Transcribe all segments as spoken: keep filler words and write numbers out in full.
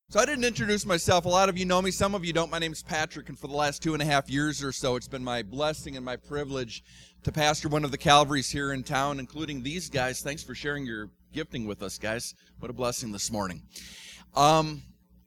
So I didn't introduce myself. A lot of you know me. Some of you don't. My name's Patrick, and for the last two and a half years or so, it's been my blessing and my privilege to pastor one of the Calvaries here in town, including these guys. Thanks for sharing your gifting with us, guys. What a blessing this morning. Um,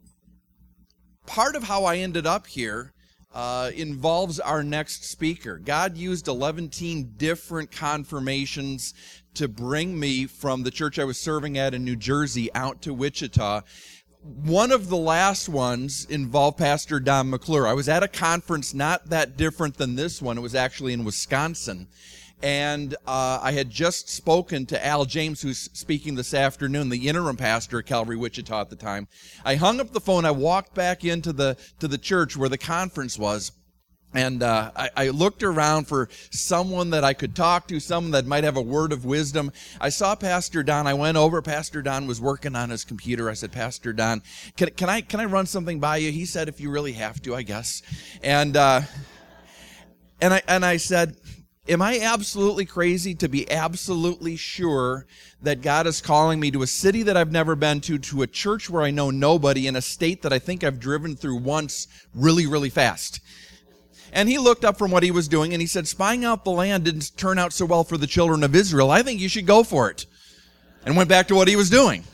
part of how I ended up here uh, involves our next speaker. God used eleven different confirmations to bring me from the church I was serving at in New Jersey out to Wichita. One of the last ones involved Pastor Don McClure. I was at a conference not that different than this one. It was actually in Wisconsin. And uh, I had just spoken to Al James, who's speaking this afternoon, the interim pastor at Calvary Wichita at the time. I hung up the phone. I walked back into the to the church where the conference was. And uh, I, I looked around for someone that I could talk to, someone that might have a word of wisdom. I saw Pastor Don. I went over. Pastor Don was working on his computer. I said, Pastor Don, can, can I can I run something by you? He said, if you really have to, I guess. And uh, and I and I said, am I absolutely crazy to be absolutely sure that God is calling me to a city that I've never been to, to a church where I know nobody, in a state that I think I've driven through once really, really fast? And he looked up from what he was doing and he said, spying out the land didn't turn out so well for the children of Israel. I think you should go for it. And went back to what he was doing.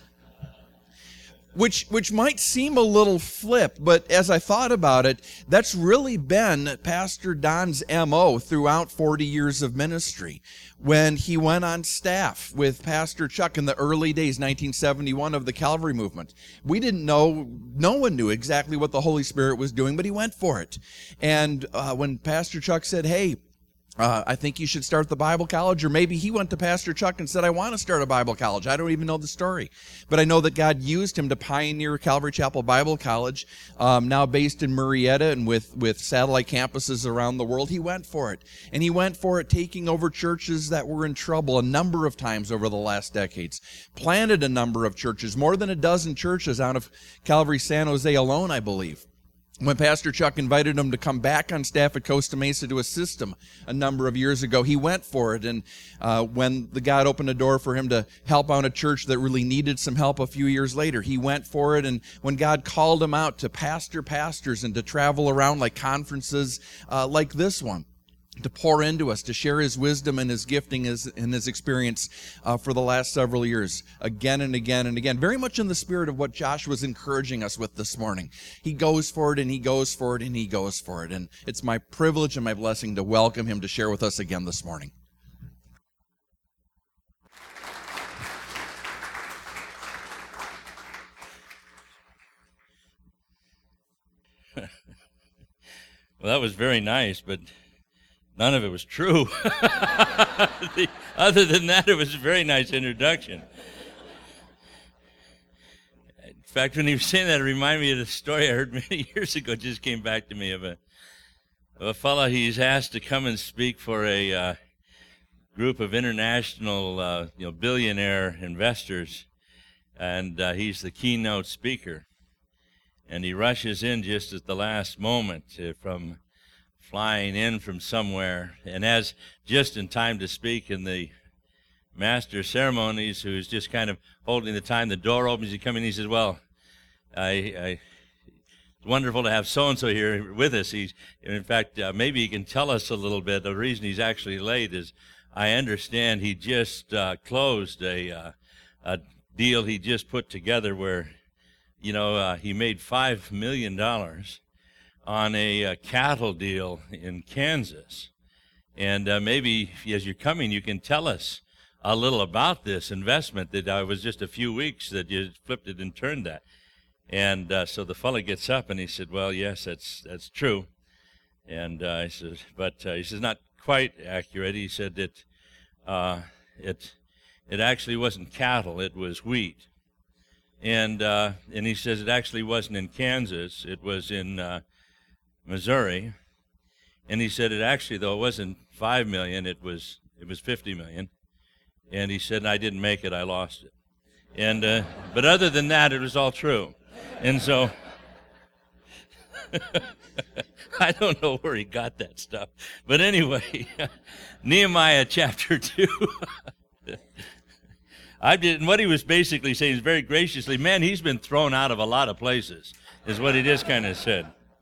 Which which might seem a little flip, but as I thought about it, that's really been Pastor Don's M O throughout forty years of ministry. When he went on staff with Pastor Chuck in the early days, nineteen seventy-one, of the Calvary movement. We didn't know, no one knew exactly what the Holy Spirit was doing, but he went for it. And uh, when Pastor Chuck said, hey, Uh, I think you should start the Bible college, or maybe he went to Pastor Chuck and said, I want to start a Bible college. I don't even know the story. But I know that God used him to pioneer Calvary Chapel Bible College, um, now based in Murrieta and with, with satellite campuses around the world. He went for it. And he went for it taking over churches that were in trouble a number of times over the last decades. Planted a number of churches, more than a dozen churches out of Calvary San Jose alone, I believe. When Pastor Chuck invited him to come back on staff at Costa Mesa to assist him a number of years ago, he went for it. And uh, when the God opened a door for him to help out a church that really needed some help a few years later, he went for it. And when God called him out to pastor pastors and to travel around like conferences uh, like this one, to pour into us, to share his wisdom and his gifting and his experience uh, for the last several years, again and again and again, very much in the spirit of what Josh was encouraging us with this morning. He goes for it and he goes for it and he goes for it. And it's my privilege and my blessing to welcome him to share with us again this morning. Well, that was very nice, but none of it was true. the, other than that, it was a very nice introduction. In fact, when he was saying that, it reminded me of the story I heard many years ago. It just came back to me of a, of a fellow he's asked to come and speak for a uh, group of international uh, you know, billionaire investors, and uh, he's the keynote speaker. And he rushes in just at the last moment uh, from flying in from somewhere, and has just in time to speak, and the master of ceremonies, who's just kind of holding the time, the door opens, he comes in, he says, well, I, I, it's wonderful to have so-and-so here with us. He's, in fact, uh, maybe he can tell us a little bit. The reason he's actually late is I understand he just uh, closed a, uh, a deal he just put together where, you know, uh, he made five million dollars on a uh, cattle deal in Kansas. And uh, maybe as you're coming, you can tell us a little about this investment that uh, was just a few weeks that you flipped it and turned that. And uh, so the fellow gets up and he said, well, yes, that's that's true. And uh, I said, but uh, he says, not quite accurate. He said that uh, it, it actually wasn't cattle, it was wheat. And, uh, and he says it actually wasn't in Kansas, it was in uh, Missouri, and he said it actually, though it wasn't five million, it was it was fifty million, and he said, I didn't make it, I lost it, and uh, but other than that, it was all true, and so I don't know where he got that stuff, but anyway, Nehemiah chapter two. I did, and what he was basically saying is very graciously, man, he's been thrown out of a lot of places, is what he just kind of said.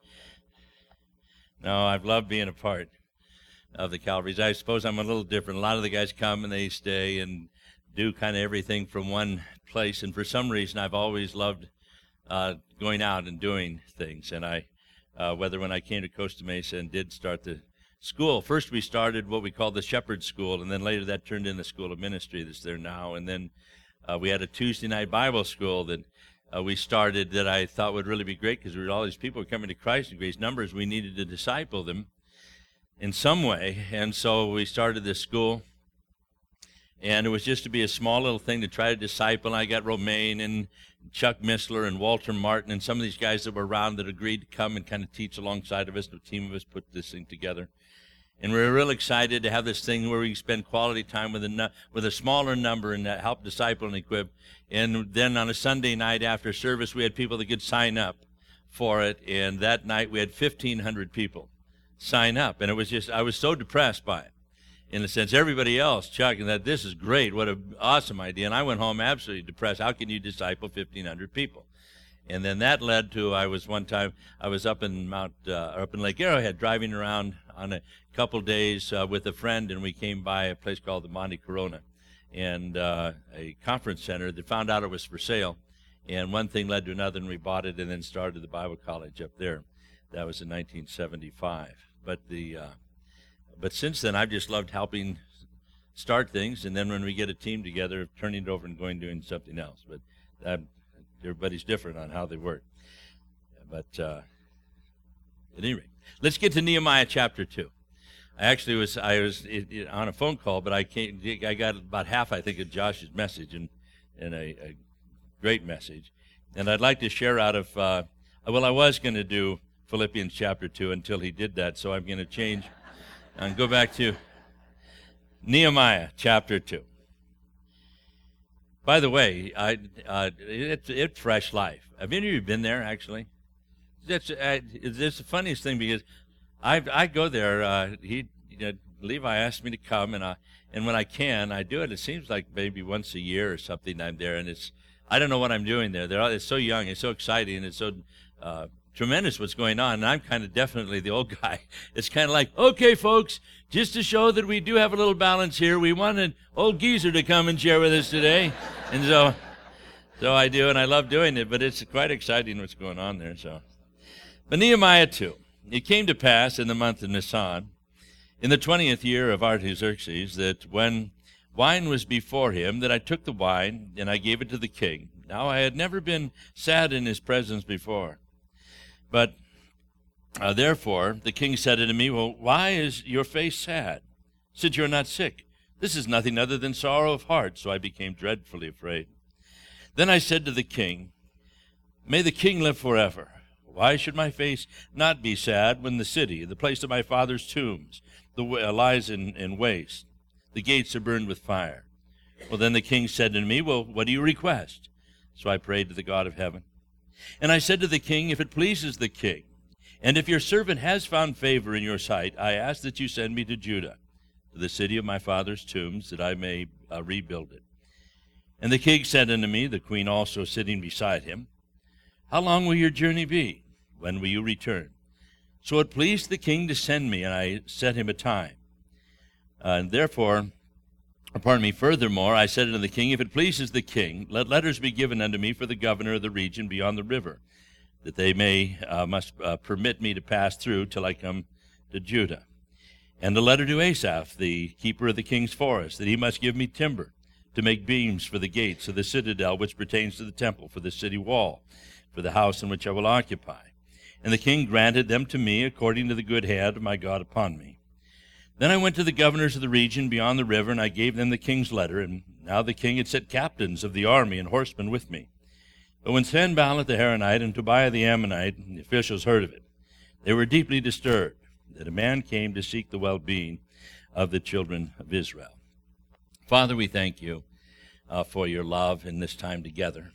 No, I've loved being a part of the Calvaries. I suppose I'm a little different. A lot of the guys come and they stay and do kind of everything from one place, and for some reason I've always loved uh, going out and doing things. And I, uh, whether when I came to Costa Mesa and did start the school, first we started what we called the Shepherd School, and then later that turned into the School of Ministry that's there now. And then uh, we had a Tuesday night Bible school that uh, we started that I thought would really be great, because we had all these people coming to Christ in great numbers. We needed to disciple them in some way, and so we started this school. And it was just to be a small little thing to try to disciple. And I got Romaine and Chuck Missler and Walter Martin and some of these guys that were around that agreed to come and kind of teach alongside of us. The team of us put this thing together. And we were real excited to have this thing where we spend quality time with a, with a smaller number and help disciple and equip. And then on a Sunday night after service, we had people that could sign up for it. And that night we had fifteen hundred people sign up. And it was just, I was so depressed by it. In a sense, everybody else, Chuck, and that this is great, what an awesome idea. And I went home absolutely depressed. How can you disciple fifteen hundred people? And then that led to, I was one time, I was up in Mount, uh, up in Lake Arrowhead, driving around on a couple days uh, with a friend, and we came by a place called the Monte Corona, and uh, a conference center that found out it was for sale. And one thing led to another, and we bought it and then started the Bible college up there. That was in nineteen seventy-five. But the... Uh, But since then, I've just loved helping start things, and then when we get a team together, turning it over and going doing something else. But uh, everybody's different on how they work. But uh, at any rate, let's get to Nehemiah chapter two. I actually was I was it, it, on a phone call, but I came, I got about half, I think, of Josh's message, and and a, a great message. And I'd like to share out of uh, well, I was going to do Philippians chapter two until he did that, so I'm going to change. And go back to Nehemiah chapter two. By the way, I, uh, it's it Fresh Life. Have any of you been there, actually? That's uh, it's the funniest thing, because I I go there. Uh, he you know, Levi asked me to come, and I, and when I can, I do it. It seems like maybe once a year or something I'm there, and it's I don't know what I'm doing there. They're all, it's so young, it's so exciting, it's so uh, tremendous what's going on, and I'm kind of definitely the old guy. It's kind of like, okay, folks, just to show that we do have a little balance here, we want an old geezer to come and share with us today. And so so I do, and I love doing it, but it's quite exciting what's going on there. So, but Nehemiah two. It came to pass in the month of Nisan, in the twentieth year of Artaxerxes, that when wine was before him, that I took the wine, and I gave it to the king. Now I had never been sad in his presence before. But uh, therefore the king said unto me, well, why is your face sad, since you're not sick? This is nothing other than sorrow of heart. So I became dreadfully afraid. Then I said to the king, may the king live forever. Why should my face not be sad when the city, the place of my father's tombs, the, uh, lies in, in waste? The gates are burned with fire. Well, then the king said to me, well, what do you request? So I prayed to the God of heaven. And I said to the king, if it pleases the king, and if your servant has found favor in your sight, I ask that you send me to Judah, to the city of my father's tombs, that I may uh, rebuild it. And the king said unto me, the queen also sitting beside him, how long will your journey be? When will you return? So it pleased the king to send me, and I set him a time. Uh, and therefore, pardon me, furthermore, I said unto the king, if it pleases the king, let letters be given unto me for the governor of the region beyond the river, that they may, uh, must uh, permit me to pass through till I come to Judah. And a letter to Asaph, the keeper of the king's forest, that he must give me timber to make beams for the gates of the citadel, which pertains to the temple, for the city wall, for the house in which I will occupy. And the king granted them to me according to the good hand of my God upon me. Then I went to the governors of the region beyond the river, and I gave them the king's letter. And now the king had set captains of the army and horsemen with me. But when Sanballat the Horonite and Tobiah the Ammonite and the officials heard of it, they were deeply disturbed that a man came to seek the well-being of the children of Israel. Father, we thank you uh, for your love in this time together.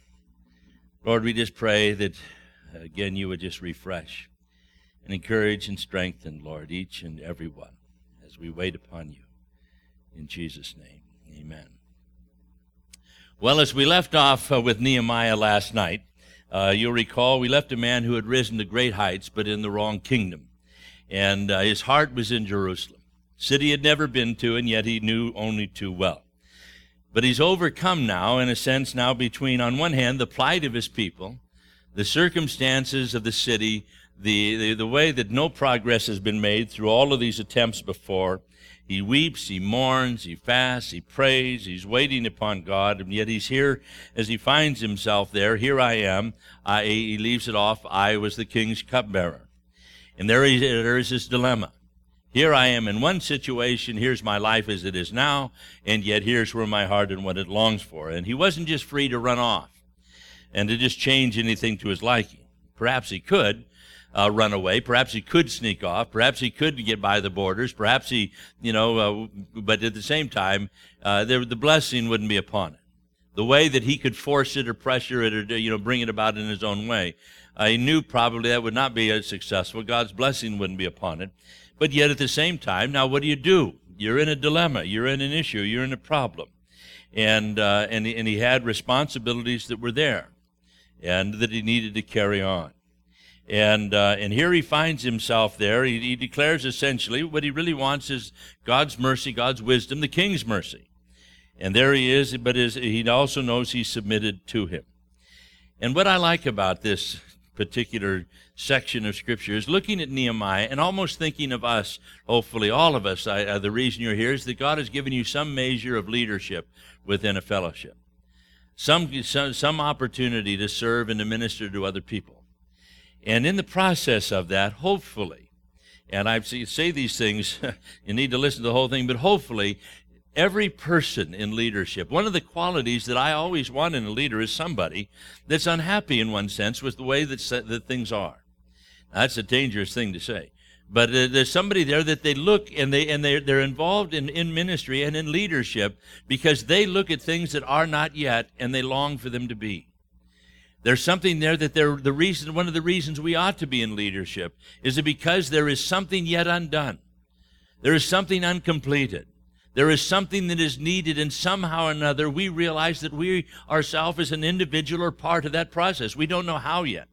Lord, we just pray that, uh, again, you would just refresh and encourage and strengthen, Lord, each and every one, as we wait upon you. In Jesus' name, amen. Well, as we left off uh, with Nehemiah last night, uh, you'll recall we left a man who had risen to great heights, but in the wrong kingdom. And uh, his heart was in Jerusalem, city he had never been to, and yet he knew only too well. But he's overcome now, in a sense, now between, on one hand, the plight of his people, the circumstances of the city, the, the, the way that no progress has been made through all of these attempts before. He weeps, he mourns, he fasts, he prays, he's waiting upon God, and yet he's here as he finds himself there. Here I am. I, he leaves it off. I was the king's cupbearer. And there is, there is this dilemma. Here I am in one situation. Here's my life as it is now, and yet here's where my heart and what it longs for. And he wasn't just free to run off and to just change anything to his liking. Perhaps he could. Uh, run away. Perhaps he could sneak off. Perhaps he could get by the borders. Perhaps he, you know, uh, but at the same time, uh, there, the blessing wouldn't be upon it. The way that he could force it or pressure it or, you know, bring it about in his own way, uh, he knew probably that would not be as successful. God's blessing wouldn't be upon it. But yet at the same time, now what do you do? You're in a dilemma. You're in an issue. You're in a problem. And, uh, and, and he had responsibilities that were there and that he needed to carry on. And uh, and here he finds himself there. He, he declares essentially what he really wants is God's mercy, God's wisdom, the king's mercy. And there he is, but is, he also knows he's submitted to him. And what I like about this particular section of Scripture is looking at Nehemiah and almost thinking of us, hopefully all of us. I, uh, the reason you're here is that God has given you some measure of leadership within a fellowship, some some, some opportunity to serve and to minister to other people. And in the process of that, hopefully, and I say these things, you need to listen to the whole thing, but hopefully, every person in leadership, one of the qualities that I always want in a leader is somebody that's unhappy in one sense with the way that, that things are. Now, that's a dangerous thing to say. But uh, there's somebody there that they look and, they, and they're, they're involved in, in ministry and in leadership because they look at things that are not yet and they long for them to be. There's something there that they're the reason, one of the reasons we ought to be in leadership is that because there is something yet undone. There is something uncompleted. There is something that is needed, and somehow or another we realize that we ourselves as an individual are part of that process. We don't know how yet.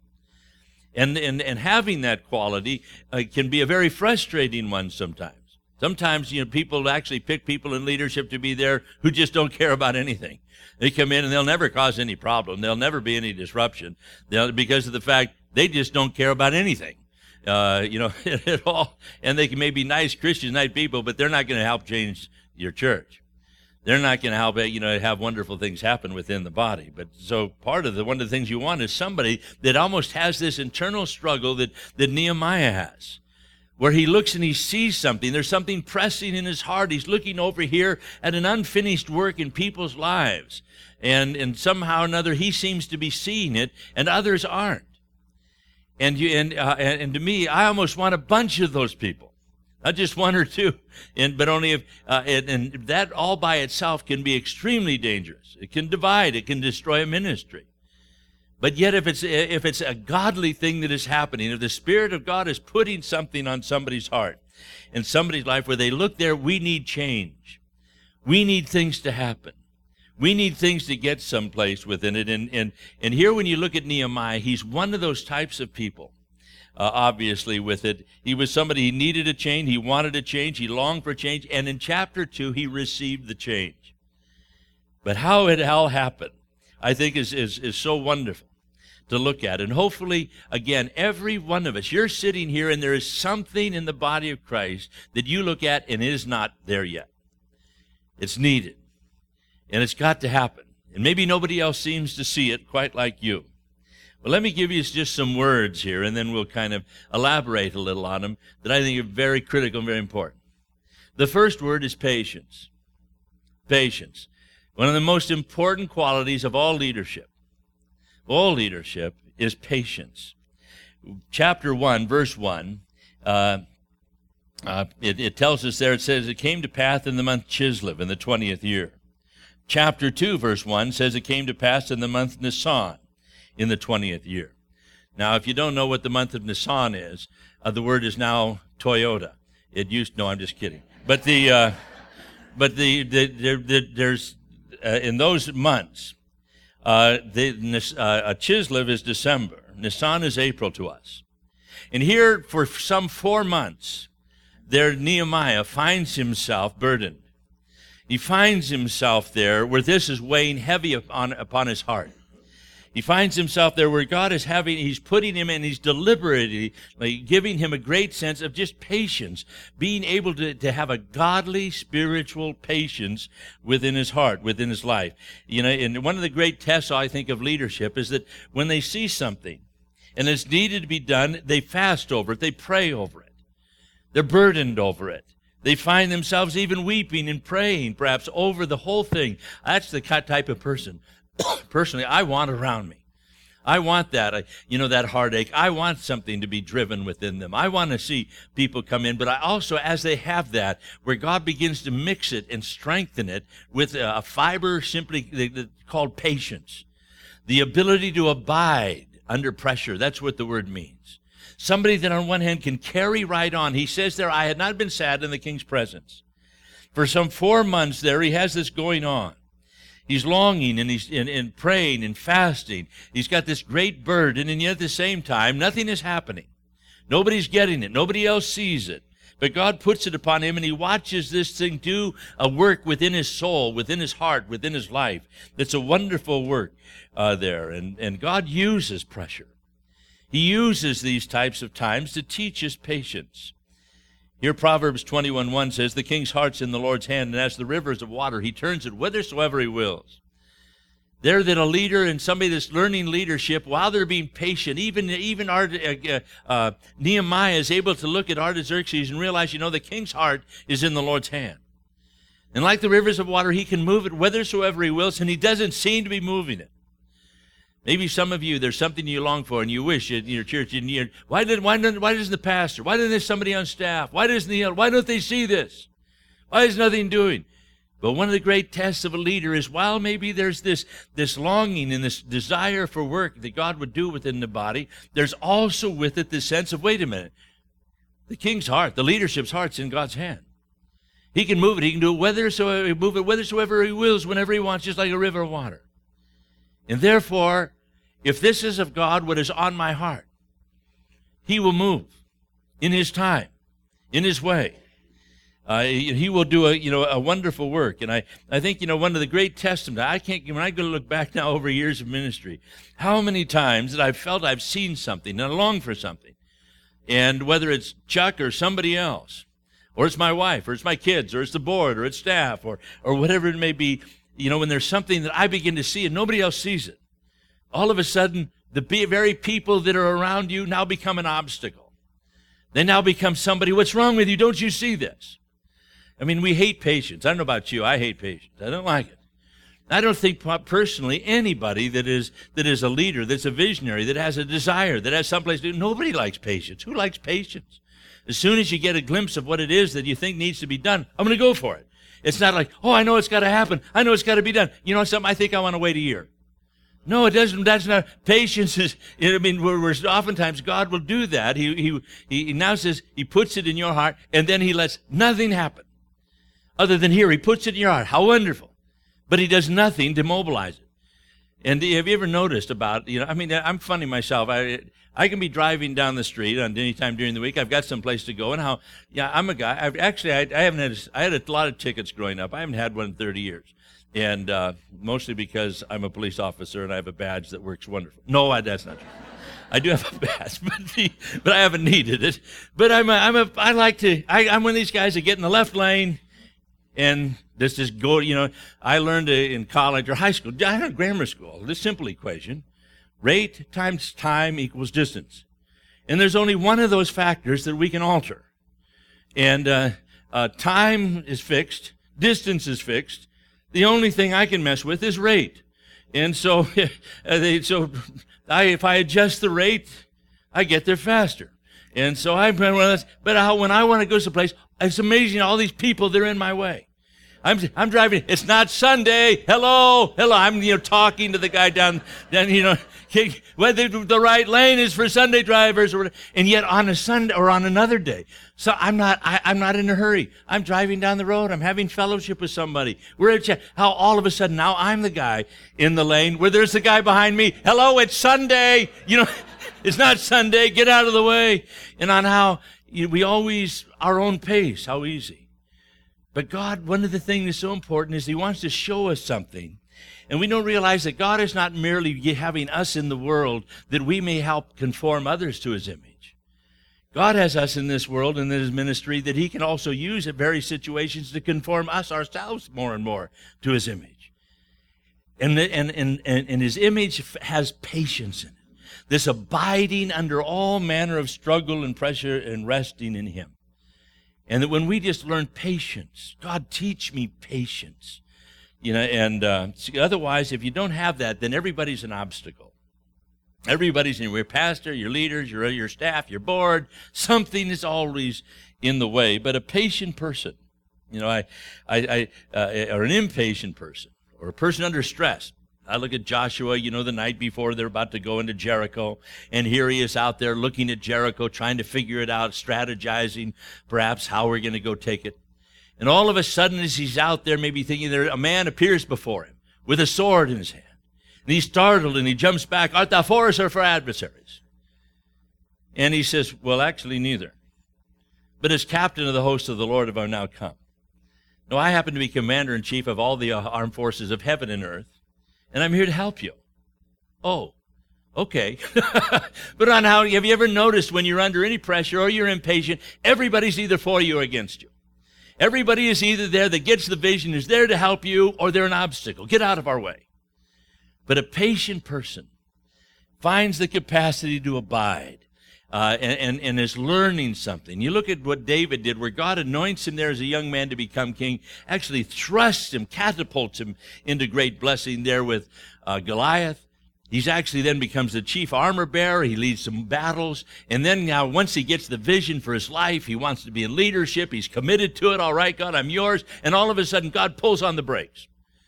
And, and, and having that quality uh, can be a very frustrating one sometimes. Sometimes, you know, people actually pick people in leadership to be there who just don't care about anything. They come in and they'll never cause any problem. There'll never be any disruption they'll, because of the fact they just don't care about anything, uh, you know, at all. And they can maybe nice Christians, nice people, but they're not going to help change your church. They're not going to help, you know, have wonderful things happen within the body. But so part of the one of the things you want is somebody that almost has this internal struggle that that Nehemiah has, where he looks and he sees something. There's something pressing in his heart. He's looking over here at an unfinished work in people's lives. And, and somehow or another, he seems to be seeing it, and others aren't. And, you, and, uh, and, and to me, I almost want a bunch of those people, not just one or two, and, but only if, uh, and, and that all by itself can be extremely dangerous. It can divide. It can destroy a ministry. But yet if it's if it's a godly thing that is happening, if the Spirit of God is putting something on somebody's heart, in somebody's life where they look there, we need change. We need things to happen. We need things to get someplace within it. And, and, and here when you look at Nehemiah, he's one of those types of people, uh, obviously, with it. He was somebody, he needed a change, he wanted a change, he longed for change, and in chapter two, he received the change. But how it all happened, I think, is, is, is so wonderful to look at. And hopefully, again, every one of us, you're sitting here and there is something in the body of Christ that you look at and it is not there yet. It's needed. And it's got to happen. And maybe nobody else seems to see it quite like you. Well, let me give you just some words here, and then we'll kind of elaborate a little on them that I think are very critical and very important. The first word is patience. Patience. One of the most important qualities of all leadership, all leadership, is patience. Chapter one, verse one, uh, uh, it, it tells us there, it says, it came to pass in the month Chislev in the twentieth year. Chapter two, verse one, says it came to pass in the month Nisan in the twentieth year. Now, if you don't know what the month of Nisan is, uh, the word is now Toyota. It used, no, I'm just kidding. But the, uh, but the, the, the, the there's, uh, in those months, Uh, the, uh, Chislev is December. Nisan is April to us. And here, for some four months, there Nehemiah finds himself burdened. He finds himself there where this is weighing heavy upon, upon his heart. He finds himself there where God is having, he's putting him in, he's deliberately like, giving him a great sense of just patience, being able to, to have a godly, spiritual patience within his heart, within his life. You know, and one of the great tests, I think, of leadership is that when they see something and it's needed to be done, they fast over it, they pray over it. They're burdened over it. They find themselves even weeping and praying, perhaps, over the whole thing. That's the type of person, personally, I want around me. I want that, I, you know, that heartache. I want something to be driven within them. I want to see people come in, but I also, as they have that, where God begins to mix it and strengthen it with a fiber simply called patience, the ability to abide under pressure. That's what the word means. Somebody that on one hand can carry right on. He says there, I had not been sad in the king's presence. For some four months there, he has this going on. He's longing and he's in, in praying and fasting. He's got this great burden, and yet at the same time, nothing is happening. Nobody's getting it. Nobody else sees it. But God puts it upon him, and he watches this thing do a work within his soul, within his heart, within his life. That's a wonderful work uh, there. And, and God uses pressure. He uses these types of times to teach us patience. Here Proverbs twenty-one one says, the king's heart's in the Lord's hand, and as the rivers of water, he turns it whithersoever he wills. There that a leader and somebody that's learning leadership, while they're being patient, even, even Art, uh, uh, Nehemiah is able to look at Artaxerxes and realize, you know, the king's heart is in the Lord's hand. And like the rivers of water, he can move it whithersoever he wills, and he doesn't seem to be moving it. Maybe some of you, there's something you long for and you wish in your church. And you, why, did, why, doesn't, why doesn't the pastor, why doesn't there somebody on staff, why doesn't the, why don't they see this? Why is nothing doing? But one of the great tests of a leader is while maybe there's this, this longing and this desire for work that God would do within the body, there's also with it this sense of, wait a minute, the king's heart, the leadership's heart's in God's hand. He can move it. He can do it whithersoever, move it whithersoever he wills, whenever he wants, just like a river of water. And therefore, if this is of God, what is on my heart, he will move in his time, in his way. Uh, he will do a, you know, a wonderful work. And I, I think, you know, one of the great testaments, I can't, when I go to look back now over years of ministry, how many times that I've felt I've seen something and I long for something. And whether it's Chuck or somebody else, or it's my wife, or it's my kids, or it's the board, or it's staff, or, or whatever it may be, you know, when there's something that I begin to see and nobody else sees it, all of a sudden, the very people that are around you now become an obstacle. They now become somebody, what's wrong with you? Don't you see this? I mean, we hate patience. I don't know about you. I hate patience. I don't like it. I don't think personally anybody that is that is a leader, that's a visionary, that has a desire, that has someplace to do, nobody likes patience. Who likes patience? As soon as you get a glimpse of what it is that you think needs to be done, I'm going to go for it. It's not like, oh, I know it's got to happen. I know it's got to be done. You know something? I think I want to wait a year. No, it doesn't. That's not. Patience is, I mean, we're, we're, oftentimes God will do that. He, he, he now says he puts it in your heart, and then he lets nothing happen. Other than here, he puts it in your heart. How wonderful. But he does nothing to mobilize it. And have you ever noticed about, you know, I mean, I'm funny myself. I I can be driving down the street on any time during the week. I've got some place to go, and how, yeah, I'm a guy. I've actually, I, I haven't had, a, I had a lot of tickets growing up. I haven't had one in thirty years. And uh, mostly because I'm a police officer and I have a badge that works wonderful. No, I, that's not true. I do have a badge, but, the, but I haven't needed it. But I'm a, I'm a, I like to, I, I'm one of these guys that get in the left lane and this just go, you know, I learned in college or high school, I had grammar school, this simple equation, rate times time equals distance. And there's only one of those factors that we can alter. And uh, uh, time is fixed, distance is fixed. The only thing I can mess with is rate. And so, uh, they, so I, if I adjust the rate, I get there faster. And so I, but how, when I want to go someplace, it's amazing all these people that are in my way. I'm I'm driving. It's not Sunday. Hello, hello. I'm you know talking to the guy down, down you know, whether the right lane is for Sunday drivers or, and yet on a Sunday or on another day. So I'm not I, I'm not in a hurry. I'm driving down the road. I'm having fellowship with somebody. We're at chat. How all of a sudden now I'm the guy in the lane where there's the guy behind me. Hello, it's Sunday. You know, it's not Sunday. Get out of the way. And on how you know, we always our own pace. How easy. But God, one of the things that's so important is he wants to show us something. And we don't realize that God is not merely having us in the world that we may help conform others to his image. God has us in this world and in his ministry that he can also use at various situations to conform us ourselves more and more to his image. And, and, and, and his image has patience in it. This abiding under all manner of struggle and pressure and resting in him. And that when we just learn patience, God, teach me patience. You know, and uh, see, otherwise, if you don't have that, then everybody's an obstacle. Everybody's in your pastor, your leaders, your, your staff, your board. Something is always in the way. But a patient person, you know, I, I, I uh, or an impatient person, or a person under stress. I look at Joshua, you know, the night before they're about to go into Jericho, and here he is out there looking at Jericho, trying to figure it out, strategizing perhaps how we're going to go take it. And all of a sudden, as he's out there, maybe thinking there, a man appears before him with a sword in his hand. And he's startled, and he jumps back, art thou for us or for adversaries? And he says, well, actually, neither. But as captain of the host of the Lord have I now come. Now, I happen to be commander-in-chief of all the armed forces of heaven and earth. And I'm here to help you. Oh, okay. But on how, have you ever noticed when you're under any pressure or you're impatient, everybody's either for you or against you. Everybody is either there that gets the vision, is there to help you, or they're an obstacle. Get out of our way. But a patient person finds the capacity to abide uh, and, and, and is learning something. You look at what David did, where God anoints him there as a young man to become king, actually thrusts him, catapults him into great blessing there with uh, Goliath. He's actually then becomes the chief armor bearer. He leads some battles. And then now once he gets the vision for his life, he wants to be in leadership. He's committed to it. All right, God, I'm yours. And all of a sudden, God pulls on the brakes.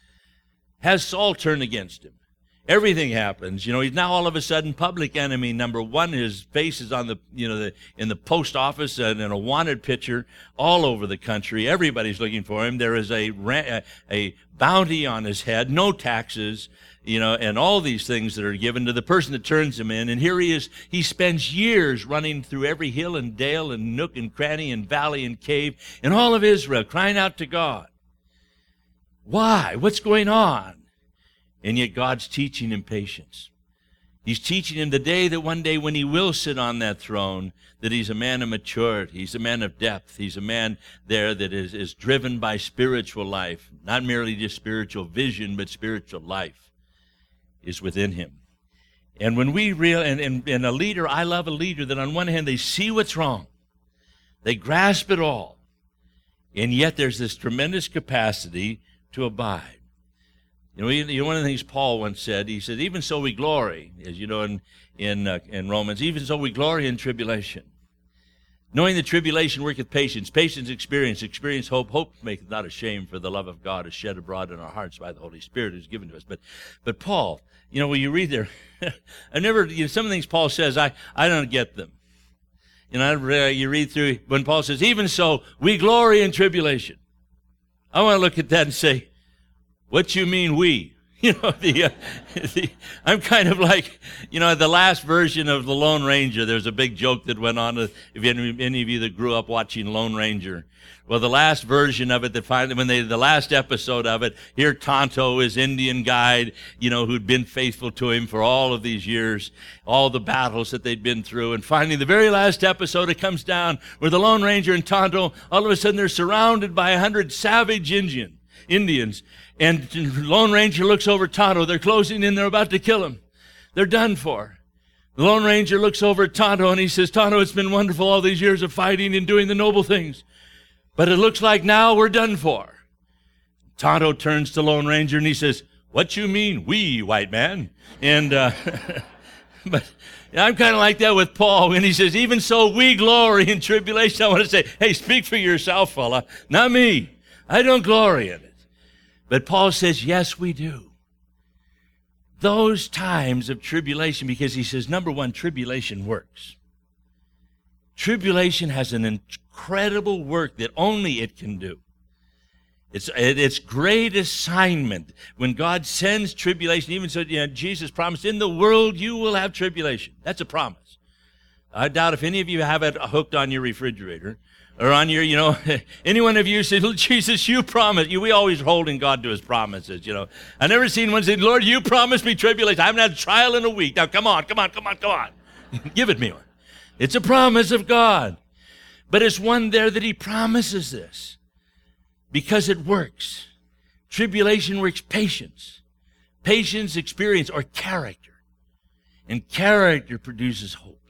Has Saul turn against him. Everything happens. You know, he's now all of a sudden public enemy number one. His face is on the, you know, the, in the post office and in a wanted picture all over the country. Everybody's looking for him. There is a, a, a bounty on his head, no taxes, you know, and all these things that are given to the person that turns him in. And here he is. He spends years running through every hill and dale and nook and cranny and valley and cave in all of Israel, crying out to God. Why? What's going on? And yet God's teaching him patience. He's teaching him the day that one day when he will sit on that throne, that he's a man of maturity. He's a man of depth. He's a man there that is, is driven by spiritual life. Not merely just spiritual vision, but spiritual life is within him. And when we real and, and, and a leader, I love a leader that on one hand they see what's wrong. They grasp it all. And yet there's this tremendous capacity to abide. You know, you know, one of the things Paul once said, he said, even so we glory, as you know in in, uh, in Romans, even so we glory in tribulation. Knowing that tribulation worketh patience, patience experience, experience hope, hope maketh not ashamed, for the love of God is shed abroad in our hearts by the Holy Spirit who is given to us. But but Paul, you know, when you read there, I never, you know, some of the things Paul says, I, I don't get them. You know, you read through, when Paul says, even so we glory in tribulation. I want to look at that and say, what you mean we? You know, the, uh, the I'm kind of like, you know, the last version of the Lone Ranger. There's a big joke that went on. If any, any of you that grew up watching Lone Ranger, well, the last version of it, that finally, when they, the last episode of it, here Tonto, his Indian guide, you know, who'd been faithful to him for all of these years, all the battles that they'd been through, and finally, the very last episode, it comes down where the Lone Ranger and Tonto, all of a sudden, they're surrounded by a hundred savage Indian Indians. And Lone Ranger looks over Tonto. They're closing in. They're about to kill him. They're done for. The Lone Ranger looks over at Tonto and he says, Tonto, it's been wonderful all these years of fighting and doing the noble things. But it looks like now we're done for. Tonto turns to Lone Ranger and he says, what you mean, we, white man? And, uh, but I'm kind of like that with Paul when he says, even so we glory in tribulation. I want to say, hey, speak for yourself, fella, not me. I don't glory in it. But Paul says, yes, we do. Those times of tribulation, because he says, number one, tribulation works. Tribulation has an incredible work that only it can do. It's its great assignment. When God sends tribulation, even so, you know, Jesus promised, in the world you will have tribulation. That's a promise. I doubt if any of you have it hooked on your refrigerator or on your, you know, any one of you said, Jesus, you promised. You, we always holding God to his promises, you know. I never seen one say, Lord, you promised me tribulation. I haven't had a trial in a week. Now, come on, come on, come on, come on. Give it me one. It's a promise of God. But it's one there that he promises this. Because it works. Tribulation works patience. Patience, experience, or character. And character produces hope.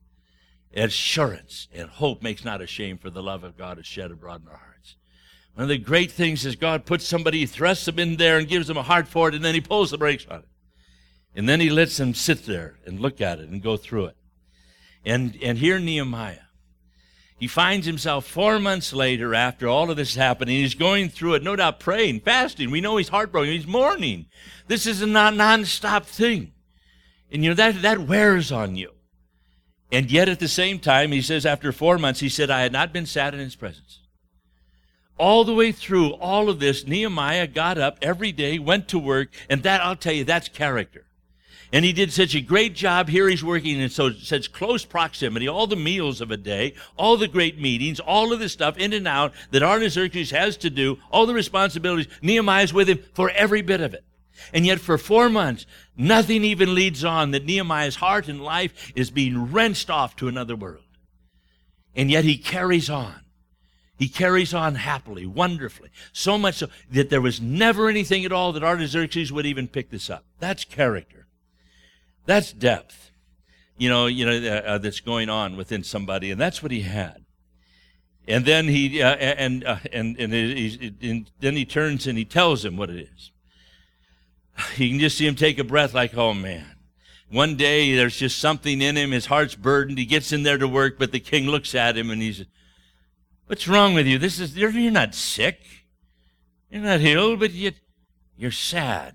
Assurance. And hope makes not ashamed, for the love of God is shed abroad in our hearts. One of the great things is God puts somebody, he thrusts them in there and gives them a heart for it, and then he pulls the brakes on it. And then he lets them sit there and look at it and go through it. And, and here Nehemiah. He finds himself four months later after all of this happening. He's going through it, no doubt praying, fasting. We know he's heartbroken. He's mourning. This is a non- non-stop thing. And, you know, that, that wears on you. And yet at the same time, he says after four months, he said, I had not been sad in his presence. All the way through all of this, Nehemiah got up every day, went to work, and that, I'll tell you, that's character. And he did such a great job. Here he's working in so, such close proximity, all the meals of a day, all the great meetings, all of the stuff in and out that Artaxerxes has to do, all the responsibilities. Nehemiah's with him for every bit of it. And yet for four months, nothing even leads on that Nehemiah's heart and life is being wrenched off to another world. And yet he carries on. He carries on happily, wonderfully, so much so that there was never anything at all that Artaxerxes would even pick this up. That's character. That's depth, you know, you know, uh, that's going on within somebody, and that's what he had. And then he, uh, and uh, and and, he, and then he turns and he tells him what it is. You can just see him take a breath, like, oh man. One day there's just something in him. His heart's burdened. He gets in there to work, but the king looks at him and he says, "What's wrong with you? This is you're, you're not sick. You're not ill, but yet you're sad."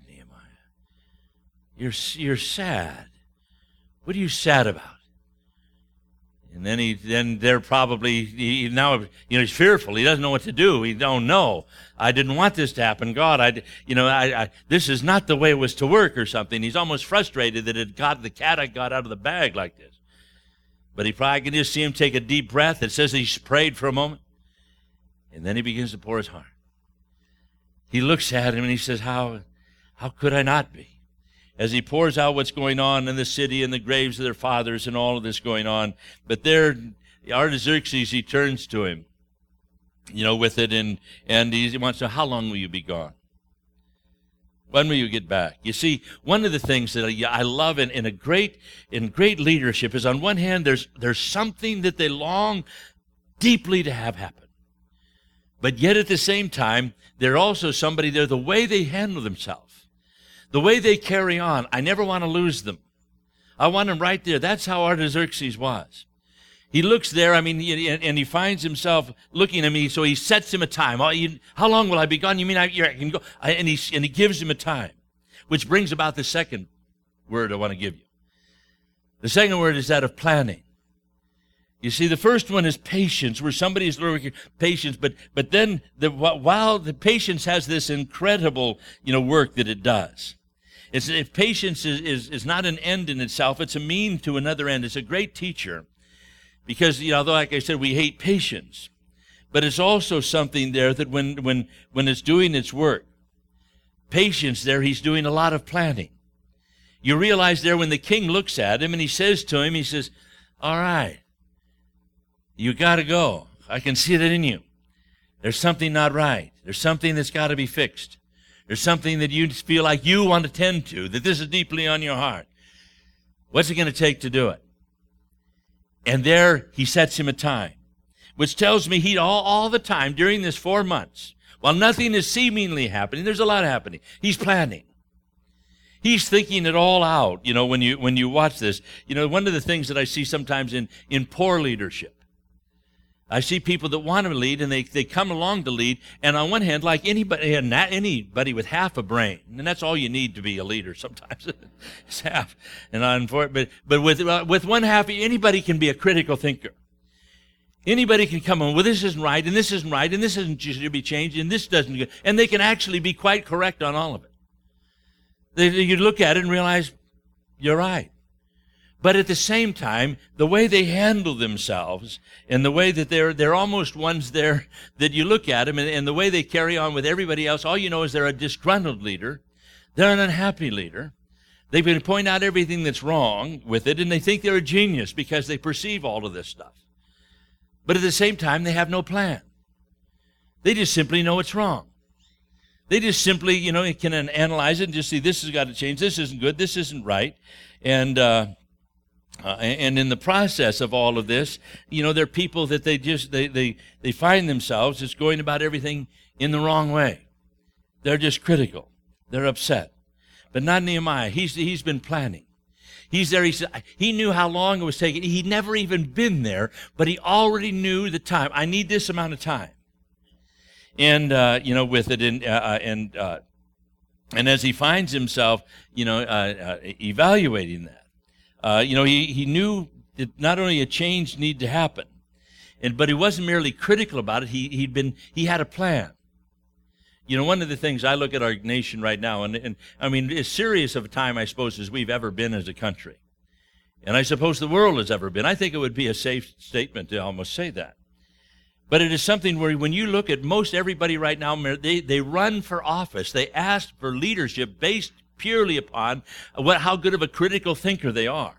You're, you're sad. What are you sad about? And then he, then they're probably, he, now, you know, he's fearful. He doesn't know what to do. He don't know. I didn't want this to happen. God, I, you know, I, I, this is not the way it was to work or something. He's almost frustrated that it got, the cat had got out of the bag like this. But he probably can just see him take a deep breath. It says he prayed for a moment. And then he begins to pour his heart. He looks at him and he says, how, how could I not be? As he pours out what's going on in the city and the graves of their fathers and all of this going on. But there, Artaxerxes, he turns to him, you know, with it, and, and he wants to know, how long will you be gone? When will you get back? You see, one of the things that I love in, in a great in great leadership is, on one hand, there's there's something that they long deeply to have happen. But yet at the same time, they're also somebody there, the way they handle themselves. The way they carry on, I never want to lose them. I want them right there. That's how Artaxerxes was. He looks there, I mean, and he finds himself looking at me, so he sets him a time. How long will I be gone? You mean I, I can go? And he, and he gives him a time, which brings about the second word I want to give you. The second word is that of planning. You see, the first one is patience, where somebody is learning patience, but but then the, while the patience has this incredible, you know, work that it does. It's, if patience is, is, is not an end in itself, it's a mean to another end. It's a great teacher because, you know, although, like I said, we hate patience, but it's also something there that when, when, when it's doing its work, patience there, he's doing a lot of planning. You realize there when the king looks at him and he says to him, he says, all right, you got to go. I can see that in you. There's something not right. There's something that's got to be fixed. There's something that you feel like you want to tend to, that this is deeply on your heart. What's it going to take to do it? And there he sets him a time, which tells me he all, all the time during this four months, while nothing is seemingly happening, there's a lot happening. He's planning. He's thinking it all out, you know, when you when you watch this. You know, one of the things that I see sometimes in, in poor leadership, I see people that want to lead, and they, they come along to lead, and on one hand, like anybody, anybody with half a brain, and that's all you need to be a leader sometimes, is half. And on for it, but but with uh, with one half, anybody can be a critical thinker. Anybody can come on, well, this isn't right, and this isn't right, and this isn't should be changed, and this doesn't go, and they can actually be quite correct on all of it. They, you look at it and realize you're right. But at the same time, the way they handle themselves and the way that they're they're almost ones there that you look at them and, and the way they carry on with everybody else, all you know is they're a disgruntled leader. They're an unhappy leader. They can point out everything that's wrong with it, and they think they're a genius because they perceive all of this stuff. But at the same time, they have no plan. They just simply know it's wrong. They just simply, you know, can analyze it and just see this has got to change, this isn't good, this isn't right. And uh Uh, and in the process of all of this, you know, they're people that they just, they, they, they find themselves just going about everything in the wrong way. They're just critical. They're upset. But not Nehemiah. He's, he's been planning. He's there. He, said, he knew how long it was taking. He'd never even been there, but he already knew the time. I need this amount of time. And, uh, you know, with it, and, uh, and, uh, and as he finds himself, you know, uh, uh, evaluating that, Uh, you know, he, he knew that not only a change needed to happen, and but he wasn't merely critical about it. He he'd been he had a plan. You know, one of the things I look at our nation right now, and, and I mean, as serious of a time I suppose as we've ever been as a country, and I suppose the world has ever been. I think it would be a safe statement to almost say that. But it is something where when you look at most everybody right now, they they run for office. They ask for leadership based purely upon what, how good of a critical thinker they are,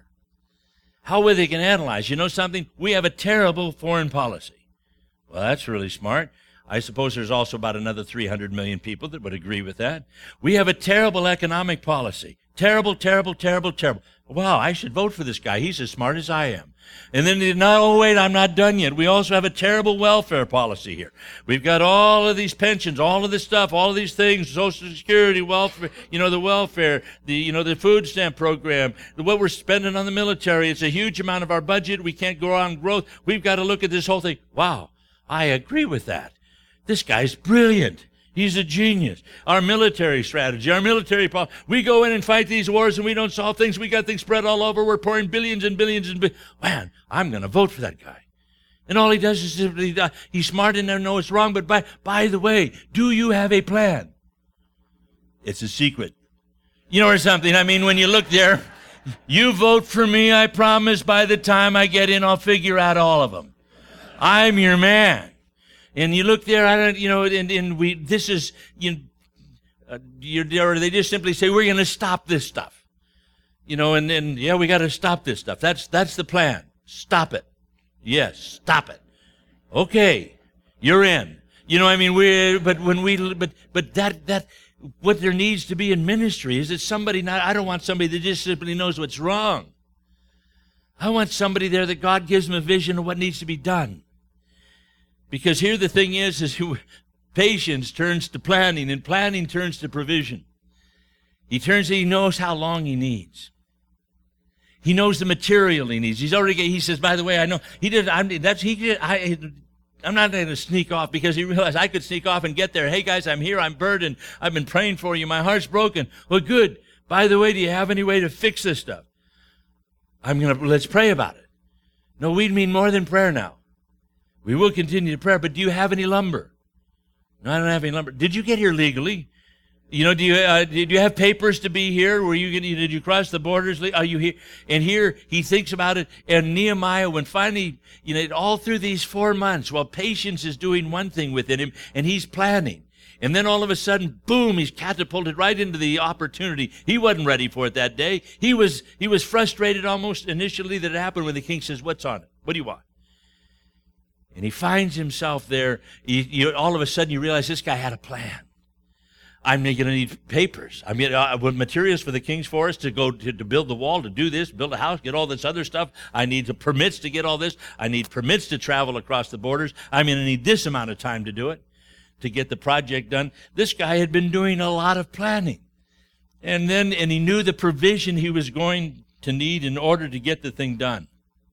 how well they can analyze. You know something? We have a terrible foreign policy. Well, that's really smart. I suppose there's also about another three hundred million people that would agree with that. We have a terrible economic policy. Terrible, terrible, terrible, terrible. Wow, I should vote for this guy. He's as smart as I am. And then, no, oh, wait, I'm not done yet. We also have a terrible welfare policy here. We've got all of these pensions, all of this stuff, all of these things, Social Security, welfare, you know, the welfare, the, you know, the food stamp program, what we're spending on the military. It's a huge amount of our budget. We can't go on growth. We've got to look at this whole thing. Wow, I agree with that. This guy's brilliant. He's a genius. Our military strategy, our military policy. We go in and fight these wars and we don't solve things. We got things spread all over. We're pouring billions and billions and billions. Man, I'm going to vote for that guy. And all he does is simply, uh, he's smart and knows it's wrong. But by, by the way, do you have a plan? It's a secret. You know, or something. I mean, when you look there, you vote for me, I promise by the time I get in, I'll figure out all of them. I'm your man. And you look there, I don't, you know, and, and we, this is, you know, uh, you're, or they just simply say, we're going to stop this stuff. You know, and then, yeah, we got to stop this stuff. That's, that's the plan. Stop it. Yes, stop it. Okay, you're in. You know, I mean, we, but when we, but, but that, that, what there needs to be in ministry is that somebody not, I don't want somebody that just simply knows what's wrong. I want somebody there that God gives them a vision of what needs to be done. Because here the thing is, is patience turns to planning, and planning turns to provision. He turns, he knows how long he needs. He knows the material he needs. He's already, he says, by the way, I know, he did, I'm, that's, he did, I, I'm not going to sneak off, because he realized I could sneak off and get there. Hey guys, I'm here, I'm burdened, I've been praying for you, my heart's broken. Well, good. By the way, do you have any way to fix this stuff? I'm going to, let's pray about it. No, we mean more than prayer now. We will continue to pray, but do you have any lumber? No, I don't have any lumber. Did you get here legally? You know, do you uh, did you have papers to be here? Were you did you cross the borders? Are you here? And here he thinks about it. And Nehemiah, when finally, you know, all through these four months, while patience is doing one thing within him, and he's planning, and then all of a sudden, boom, he's catapulted right into the opportunity. He wasn't ready for it that day. He was he was frustrated almost initially that it happened when the king says, "What's on it? What do you want?" And he finds himself there. You, you, all of a sudden, you realize this guy had a plan. I'm going to need papers. I mean, uh, with materials for the king's forest to go to, to build the wall, to do this, build a house, get all this other stuff. I need the permits to get all this. I need permits to travel across the borders. I'm going to need this amount of time to do it, to get the project done. This guy had been doing a lot of planning. And then, and he knew the provision he was going to need in order to get the thing done.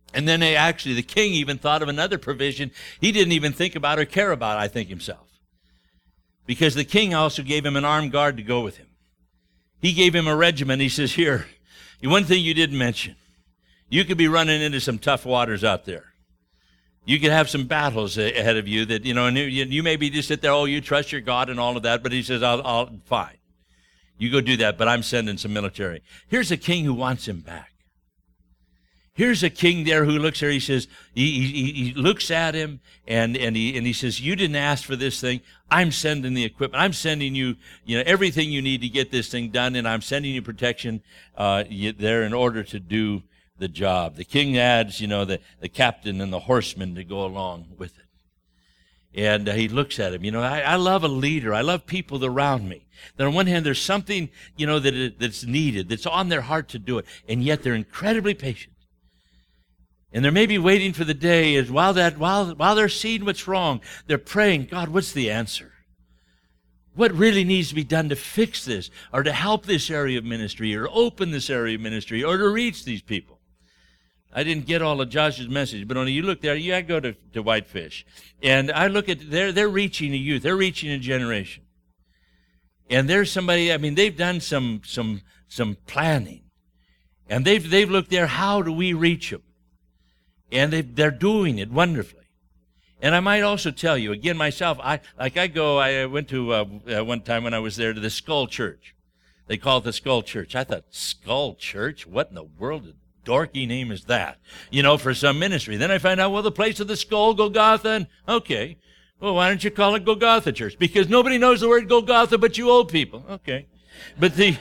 And then they actually, the king even thought of another provision he didn't even think about or care about, I think, himself. Because the king also gave him an armed guard to go with him. He gave him a regiment. He says, here, one thing you didn't mention, you could be running into some tough waters out there. You could have some battles ahead of you that, you know, and you, you maybe just sit there, oh, you trust your God and all of that, but he says, I'll, I'll, fine. You go do that, but I'm sending some military. Here's a king who wants him back. Here's a king there who looks there, he says, he, he, he looks at him, and, and, he, and he says, you didn't ask for this thing. I'm sending the equipment. I'm sending you, you know, everything you need to get this thing done, and I'm sending you protection uh, there in order to do the job. The king adds, you know, the, the captain and the horsemen to go along with it. And uh, he looks at him. You know, I, I love a leader. I love people around me. That on one hand, there's something, you know, that it, that's needed, that's on their heart to do it, and yet they're incredibly patient. And they're maybe waiting for the day as while that while while they're seeing what's wrong, they're praying, God, what's the answer? What really needs to be done to fix this, or to help this area of ministry, or open this area of ministry, or to reach these people? I didn't get all of Josh's message, but when you look there, you I go to, to Whitefish, and I look at they're they're reaching a youth, they're reaching a generation, and there's somebody. I mean, they've done some some some planning, and they've they've looked there. How do we reach them? And they, they're doing it wonderfully. And I might also tell you, again, myself, I like I go, I went to, uh, uh, one time when I was there, to the Skull Church. They call it the Skull Church. I thought, Skull Church? What in the world, a dorky name is that? You know, for some ministry. Then I find out, well, the place of the skull, Golgotha, and okay. Well, why don't you call it Golgotha Church? Because nobody knows the word Golgotha but you old people. Okay. But the...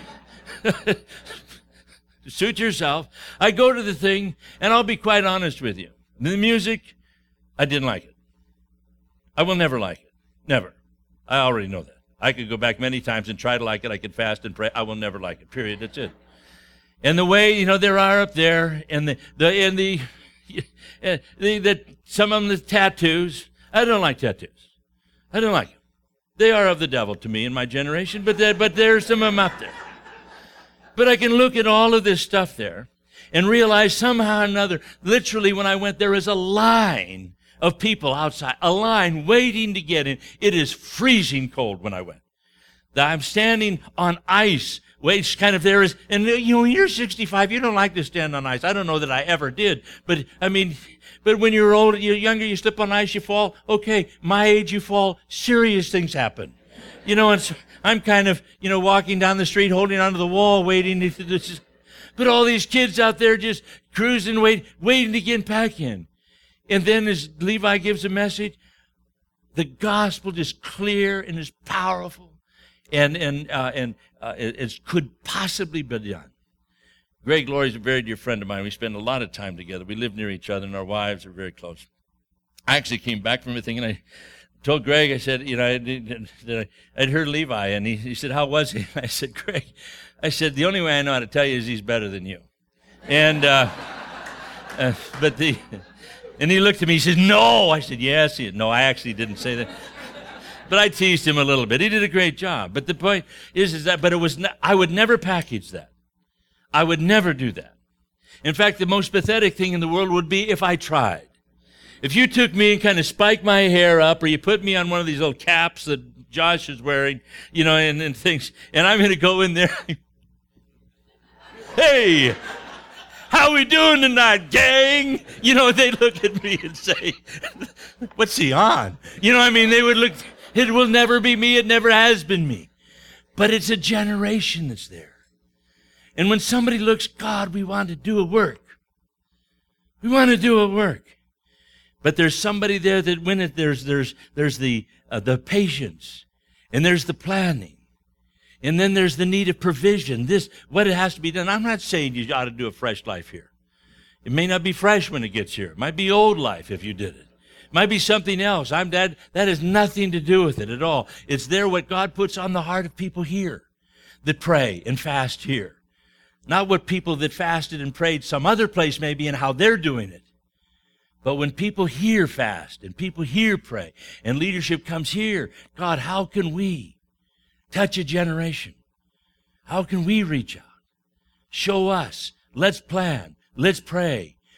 Suit yourself. I go to the thing, and I'll be quite honest with you. The music, I didn't like it. I will never like it. Never. I already know that. I could go back many times and try to like it. I could fast and pray. I will never like it. Period. That's it. And the way, you know, there are up there, and the, the, and the, the, the, some of them, the tattoos. I don't like tattoos. I don't like them. They are of the devil to me in my generation, but there, but there's some of them up there. But I can look at all of this stuff there and realize somehow or another, literally when I went, there is a line of people outside, a line waiting to get in. It is freezing cold when I went. I'm standing on ice, waits kind of there is, and you know, when you're sixty-five, you don't like to stand on ice. I don't know that I ever did, but I mean, but when you're older, you're younger, you slip on ice, you fall. Okay, my age, you fall, serious things happen. You know, and so I'm kind of, you know, walking down the street, holding onto the wall, waiting to, to, but all these kids out there just cruising, wait, waiting to get back in. And then as Levi gives a message, the gospel is clear and is powerful, and and uh, and uh, it could possibly be done. Greg Laurie's a very dear friend of mine. We spend a lot of time together. We live near each other, and our wives are very close. I actually came back from a thing, and I told Greg, I said, you know, I, I'd heard Levi, and he, he said, how was he? I said, Greg, I said, the only way I know how to tell you is he's better than you. And, uh, uh, but the, and he looked at me, he said, no. I said, yes. He, no, I actually didn't say that. But I teased him a little bit. He did a great job. But the point is, is that, but it was, not, I would never package that. I would never do that. In fact, the most pathetic thing in the world would be if I tried. If you took me and kind of spiked my hair up, or you put me on one of these little caps that Josh is wearing, you know, and, and things, and I'm going to go in there, hey, how we doing tonight, gang? You know, they look at me and say, what's he on? You know, I mean, they would look, it will never be me, it never has been me. But it's a generation that's there. And when somebody looks, God, we want to do a work. We want to do a work. But there's somebody there that when it, there's, there's, there's the, uh, the patience, and there's the planning, and then there's the need of provision. This, what it has to be done. I'm not saying you ought to do a fresh life here. It may not be fresh when it gets here. It might be old life if you did it. It might be something else. I'm that, that has nothing to do with it at all. It's there what God puts on the heart of people here that pray and fast here. Not what people that fasted and prayed some other place maybe and how they're doing it. But when people here fast and people here pray and leadership comes here, God, how can we touch a generation? How can we reach out? Show us. Let's plan. Let's pray.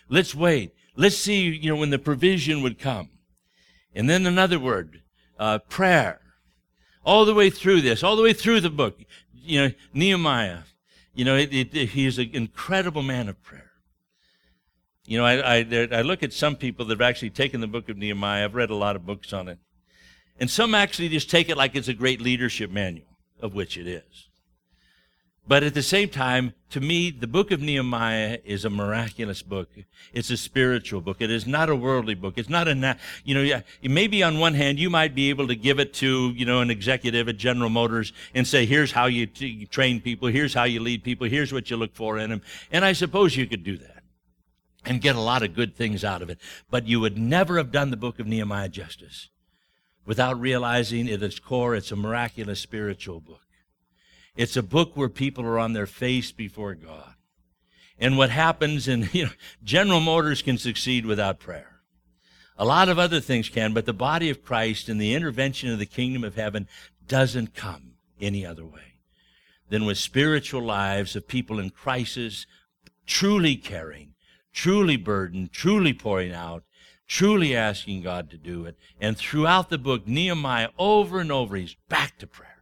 Let's wait. Let's see, you know, when the provision would come. And then another word, uh, prayer. All the way through this, all the way through the book, you know, Nehemiah, you know, it, it, he is an incredible man of prayer. You know, I, I, there, I look at some people that have actually taken the book of Nehemiah. I've read a lot of books on it. And some actually just take it like it's a great leadership manual, of which it is. But at the same time, to me, the book of Nehemiah is a miraculous book. It's a spiritual book. It is not a worldly book. It's not a, you know, maybe on one hand, you might be able to give it to, you know, an executive at General Motors and say, here's how you t- train people. Here's how you lead people. Here's what you look for in them. And I suppose you could do that and get a lot of good things out of it. But you would never have done the book of Nehemiah justice without realizing at its core, it's a miraculous spiritual book. It's a book where people are on their face before God. And what happens in, you know, General Motors can succeed without prayer. A lot of other things can, but the body of Christ and the intervention of the kingdom of heaven doesn't come any other way than with spiritual lives of people in crisis, truly caring, truly burdened, truly pouring out, truly asking God to do it. And throughout the book, Nehemiah, over and over, he's back to prayer.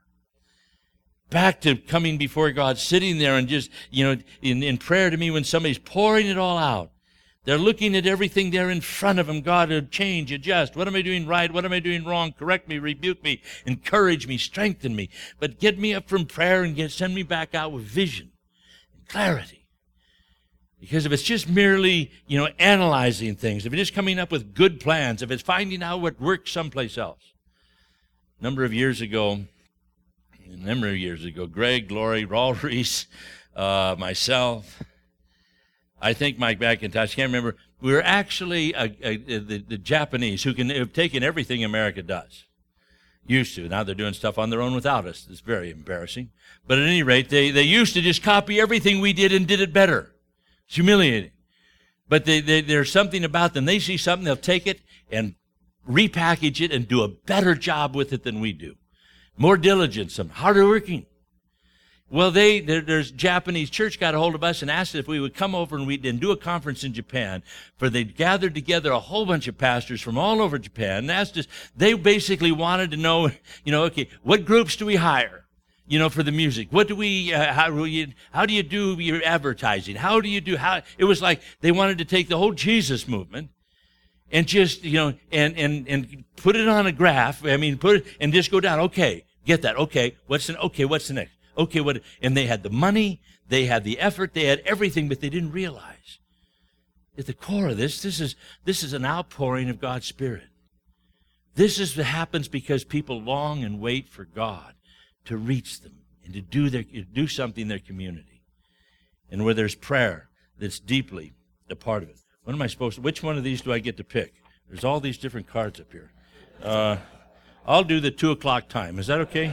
Back to coming before God, sitting there and just, you know, in, in prayer to me when somebody's pouring it all out. They're looking at everything there in front of them. God, to change, adjust. What am I doing right? What am I doing wrong? Correct me, rebuke me, encourage me, strengthen me. But get me up from prayer and get, send me back out with vision and clarity. Because if it's just merely, you know, analyzing things, if it's just coming up with good plans, if it's finding out what works someplace else. A number of years ago, A number of years ago, Greg, Glory, Raul Reese, uh, myself, I think Mike McIntosh, I can't remember, we were actually uh, uh, the, the Japanese who can have taken everything America does. Used to. Now they're doing stuff on their own without us. It's very embarrassing. But at any rate, they, they used to just copy everything we did and did it better. It's humiliating. But they, they, there's something about them. They see something, they'll take it and repackage it and do a better job with it than we do. More diligent, some harder working. Well, they there, there's Japanese church got a hold of us and asked if we would come over and we'd and do a conference in Japan. For they gathered together a whole bunch of pastors from all over Japan and asked us. They basically wanted to know, you know, okay, what groups do we hire, you know, for the music? What do we? Uh, how do you? How do you do your advertising? How do you do? How it was like they wanted to take the whole Jesus movement and just, you know, and and and put it on a graph. I mean, put it and just go down. Okay. Get that. Okay, what's the, okay, what's the next? Okay, what? And they had the money, they had the effort, they had everything, but they didn't realize at the core of this, this is this is an outpouring of God's Spirit. This is what happens because people long and wait for God to reach them and to do their do something in their community. And where there's prayer, that's deeply a part of it. What am I supposed to? Which one of these do I get to pick? There's all these different cards up here. Uh, I'll do the two o'clock time. Is that okay?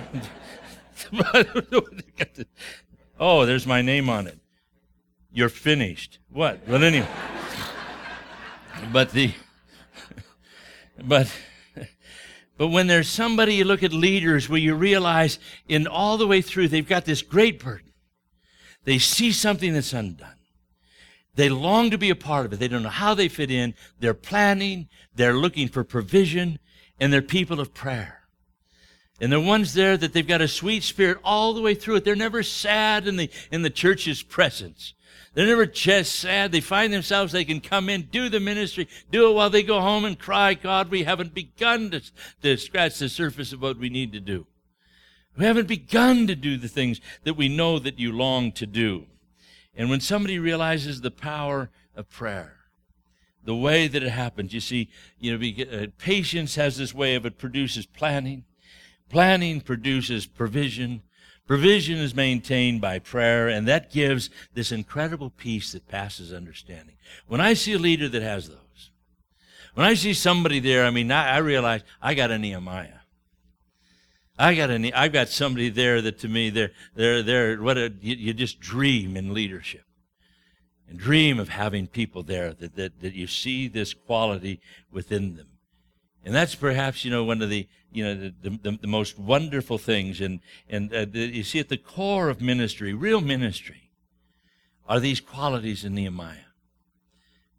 Oh, there's my name on it. You're finished. What? But anyway. But the, but, but when there's somebody, you look at leaders where you realize in all the way through, they've got this great burden. They see something that's undone. They long to be a part of it. They don't know how they fit in. They're planning. They're looking for provision. And they're people of prayer. And they're ones there that they've got a sweet spirit all the way through it. They're never sad in the in the church's presence. They're never just sad. They find themselves, they can come in, do the ministry, do it while they go home and cry, God, we haven't begun to, to scratch the surface of what we need to do. We haven't begun to do the things that we know that you long to do. And when somebody realizes the power of prayer, the way that it happens, you see, you know, uh, patience has this way of it produces planning. Planning produces provision. Provision is maintained by prayer, and that gives this incredible peace that passes understanding. When I see a leader that has those, when I see somebody there, I mean, I, I realize I got a Nehemiah. I got a, I've got somebody there that to me, they're, they're, they're, what a, you, you just dream in leadership. And dream of having people there that, that, that you see this quality within them. And that's perhaps, you know, one of the, you know, the, the, the most wonderful things. And, and uh, the, you see at the core of ministry, real ministry, are these qualities in Nehemiah.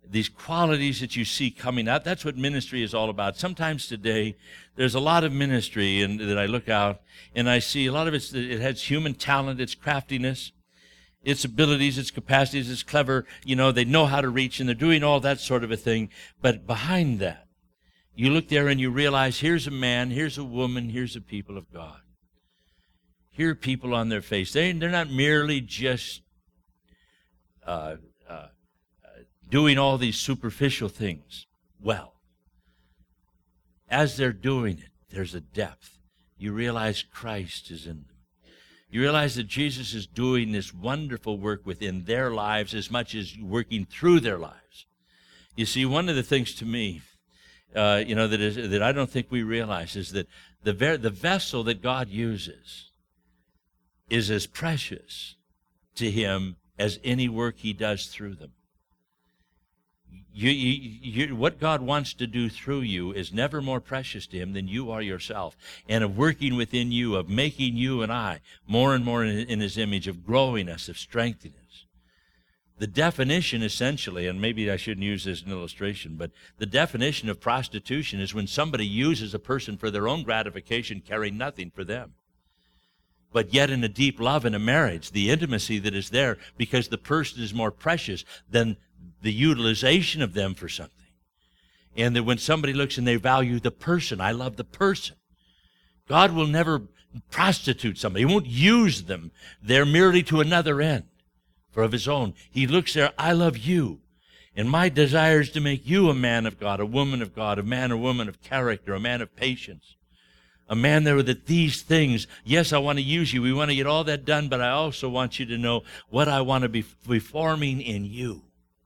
these qualities that you see coming out. That's what ministry is all about. Sometimes today, there's a lot of ministry and that I look out and I see a lot of it's, it has human talent, its craftiness, its abilities, its capacities, it's clever, you know, they know how to reach and they're doing all that sort of a thing. But behind that, you look there and you realize here's a man, here's a woman, here's a people of God. Here are people on their face. They, they're not merely just uh, uh, doing all these superficial things well. As they're doing it, there's a depth. You realize Christ is in them. You realize that Jesus is doing this wonderful work within their lives as much as working through their lives. You see, one of the things to me, uh, you know, that is that I don't think we realize is that the ver- the vessel that God uses is as precious to Him as any work He does through them. You, you, you, what God wants to do through you is never more precious to Him than you are yourself, and of working within you, of making you and I more and more in, in His image, of growing us, of strengthening us. The definition essentially, and maybe I shouldn't use this as an illustration, but the definition of prostitution is when somebody uses a person for their own gratification, caring nothing for them. But yet in a deep love in a marriage, the intimacy that is there because the person is more precious than the utilization of them for something. And that when somebody looks and they value the person, I love the person. God will never prostitute somebody. He won't use them there merely to another end for of His own. He looks there, I love you. And my desire is to make you a man of God, a woman of God, a man or woman of character, a man of patience. A man there that these things, yes, I want to use you. We want to get all that done, but I also want you to know what I want to be, be forming in you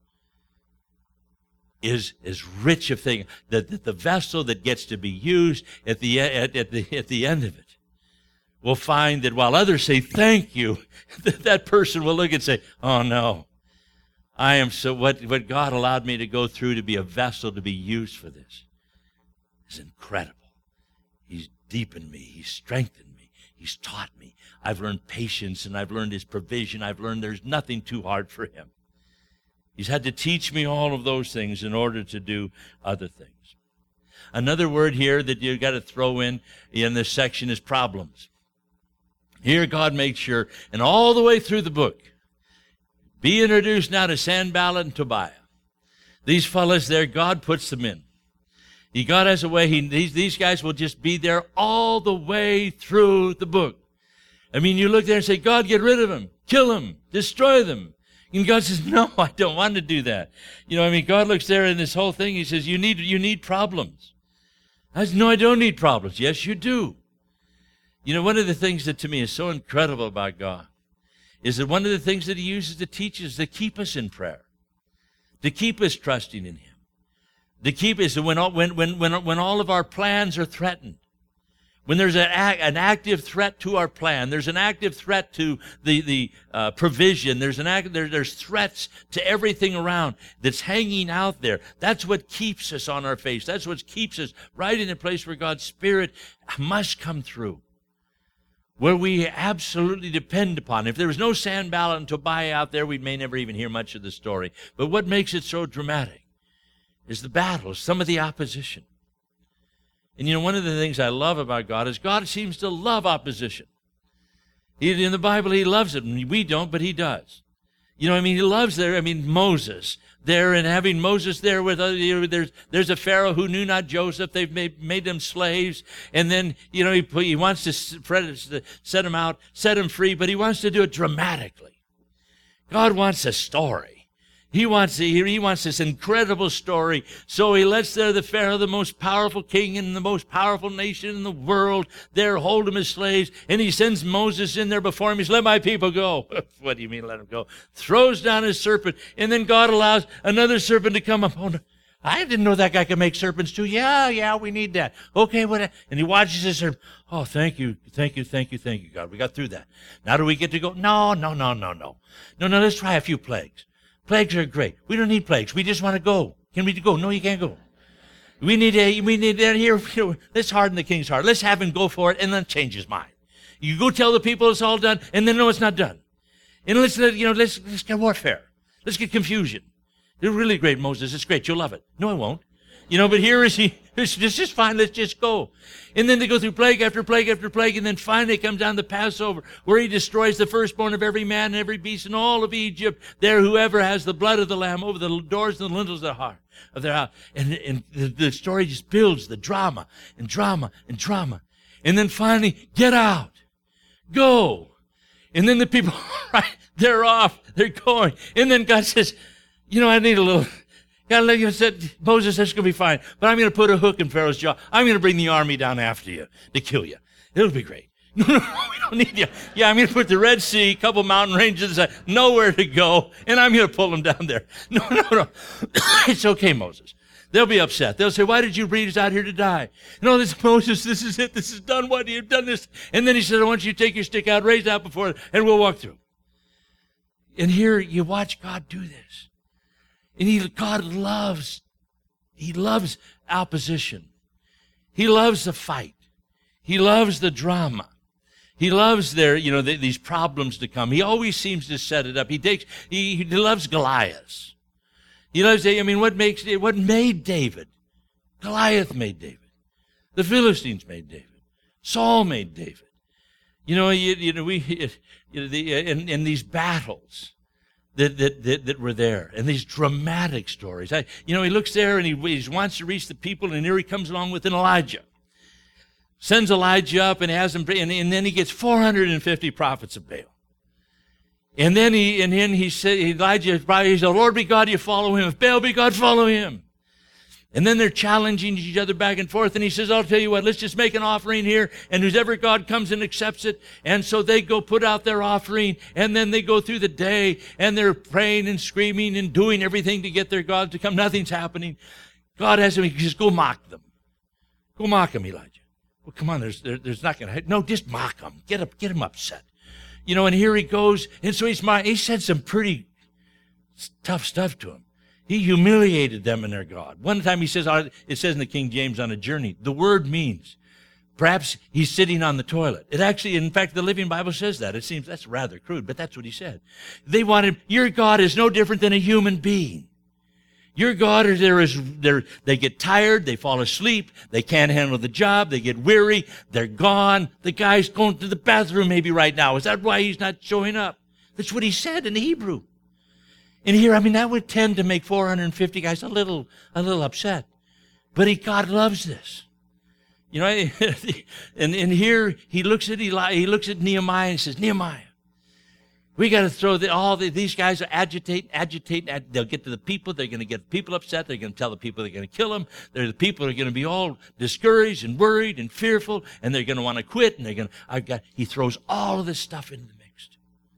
is as rich a thing, that, that the vessel that gets to be used at the, at, at the, at the end of it will find that while others say thank you, that, that person will look and say, oh no, I am so, what, what God allowed me to go through to be a vessel to be used for this is incredible. He's deepened me. He's strengthened me. He's taught me. I've learned patience and I've learned His provision. I've learned there's nothing too hard for Him. He's had to teach me all of those things in order to do other things. Another word here that you've got to throw in in this section is problems. Here God makes sure, and all the way through the book, be introduced now to Sanballat and Tobiah. These fellas there, God puts them in. He, God has a way, he, these, these guys will just be there all the way through the book. I mean, you look there and say, God, get rid of them, kill them, destroy them. And God says, no, I don't want to do that. You know, I mean, God looks there in this whole thing. He says, you need, you need problems. I said, no, I don't need problems. Yes, you do. You know, one of the things that to me is so incredible about God is that one of the things that He uses to teach us to keep us in prayer, to keep us trusting in Him, to keep us when all, when, when, when, when all of our plans are threatened. When there's an, an active threat to our plan, there's an active threat to the, the uh, provision, there's, an act, there, there's threats to everything around that's hanging out there. That's what keeps us on our face. That's what keeps us right in a place where God's Spirit must come through, where we absolutely depend upon. If there was no Sanballat and Tobiah out there, we may never even hear much of the story. But what makes it so dramatic is the battles, some of the opposition. And you know, one of the things I love about God is God seems to love opposition. He, in the Bible, He loves it. We don't, but He does. You know, I mean, He loves there, I mean, Moses there, and having Moses there with other, you know, there's, there's a Pharaoh who knew not Joseph. They've made, made them slaves. And then, you know, he, he wants to set them out, set them free, but He wants to do it dramatically. God wants a story. He wants, he wants this incredible story. So He lets there the Pharaoh, the most powerful king in the most powerful nation in the world, there hold them as slaves. And He sends Moses in there before him. He says, let my people go. What do you mean let them go? Throws down his serpent. And then God allows another serpent to come up. Oh, no. I didn't know that guy could make serpents too. Yeah, yeah, we need that. Okay, what? And he watches his serpent. Oh, thank you, thank you, thank you, thank you, God. We got through that. Now do we get to go? No, no, no, no, no. No, no, let's try a few plagues. Plagues are great. We don't need plagues. We just want to go. Can we go? No, you can't go. We need a, we need a, here, here, let's harden the king's heart. Let's have him go for it and then change his mind. You go tell the people it's all done and then no, it's not done. And let's, you know, let's, let's get warfare. Let's get confusion. It's really great, Moses. It's great. You'll love it. No, I won't. You know, but here is he. It's just, just fine. Let's just go. And then they go through plague after plague after plague, and then finally it comes down to Passover, where he destroys the firstborn of every man and every beast in all of Egypt. There, whoever has the blood of the lamb over the doors and the lintels of their heart, of their house. And, and the, the story just builds the drama and drama and drama. And then finally, get out. Go. And then the people, right, they're off. They're going. And then God says, you know, I need a little... God said, Moses, that's going to be fine, but I'm going to put a hook in Pharaoh's jaw. I'm going to bring the army down after you to kill you. It'll be great. No, no, no, we don't need you. Yeah, I'm going to put the Red Sea, a couple mountain ranges, nowhere to go, and I'm going to pull them down there. No, no, no. It's okay, Moses. They'll be upset. They'll say, why did you bring us out here to die? No, this is Moses. This is it. This is done. Why do you have done this? And then he said, I want you to take your stick out, raise it out before it, and we'll walk through. And here you watch God do this. And he, God loves, he loves opposition. He loves the fight. He loves the drama. He loves their, you know, the, these problems to come. He always seems to set it up. He takes, he, he loves Goliath. He loves, I mean, what makes, what made David? Goliath made David. The Philistines made David. Saul made David. You know, you, you know, we, you know, the, in, in these battles, That, that, that, that were there, and these dramatic stories. I, you know, he looks there and he, he wants to reach the people, and here he comes along with an Elijah. Sends Elijah up and has him, and, and then he gets four hundred fifty prophets of Baal. And then he, and then he said, Elijah, he said, Lord be God, you follow him. If Baal be God, follow him. And then they're challenging each other back and forth. And he says, I'll tell you what, let's just make an offering here. And whoever God comes and accepts it. And so they go put out their offering. And then they go through the day. And they're praying and screaming and doing everything to get their God to come. Nothing's happening. God has them. He says, go mock them. Go mock them, Elijah. Well, come on, there's, there, there's not going to, no, just mock them. Get up, get him upset. You know, and here he goes. And so he's, he said some pretty tough stuff to him. He humiliated them in their God. One time he says, it says in the King James, on a journey. The word means perhaps he's sitting on the toilet. It actually, in fact, the Living Bible says that. It seems that's rather crude, but that's what he said. They wanted, your God is no different than a human being. Your God is there is, they're, they get tired, they fall asleep, they can't handle the job, they get weary, they're gone. The guy's going to the bathroom maybe right now. Is that why he's not showing up? That's what he said in Hebrew. And here, I mean, that would tend to make four hundred fifty guys a little, a little upset. But he, God loves this. You know, and, and here he looks at Eli, he looks at Nehemiah and says, Nehemiah, we got to throw the, all the, these guys are agitating, agitating. Ag, they'll get to the people. They're going to get people upset. They're going to tell the people they're going to kill them. They're the people are going to be all discouraged and worried and fearful, and they're going to want to quit. And they're going to, I've got, he throws all of this stuff into the mix.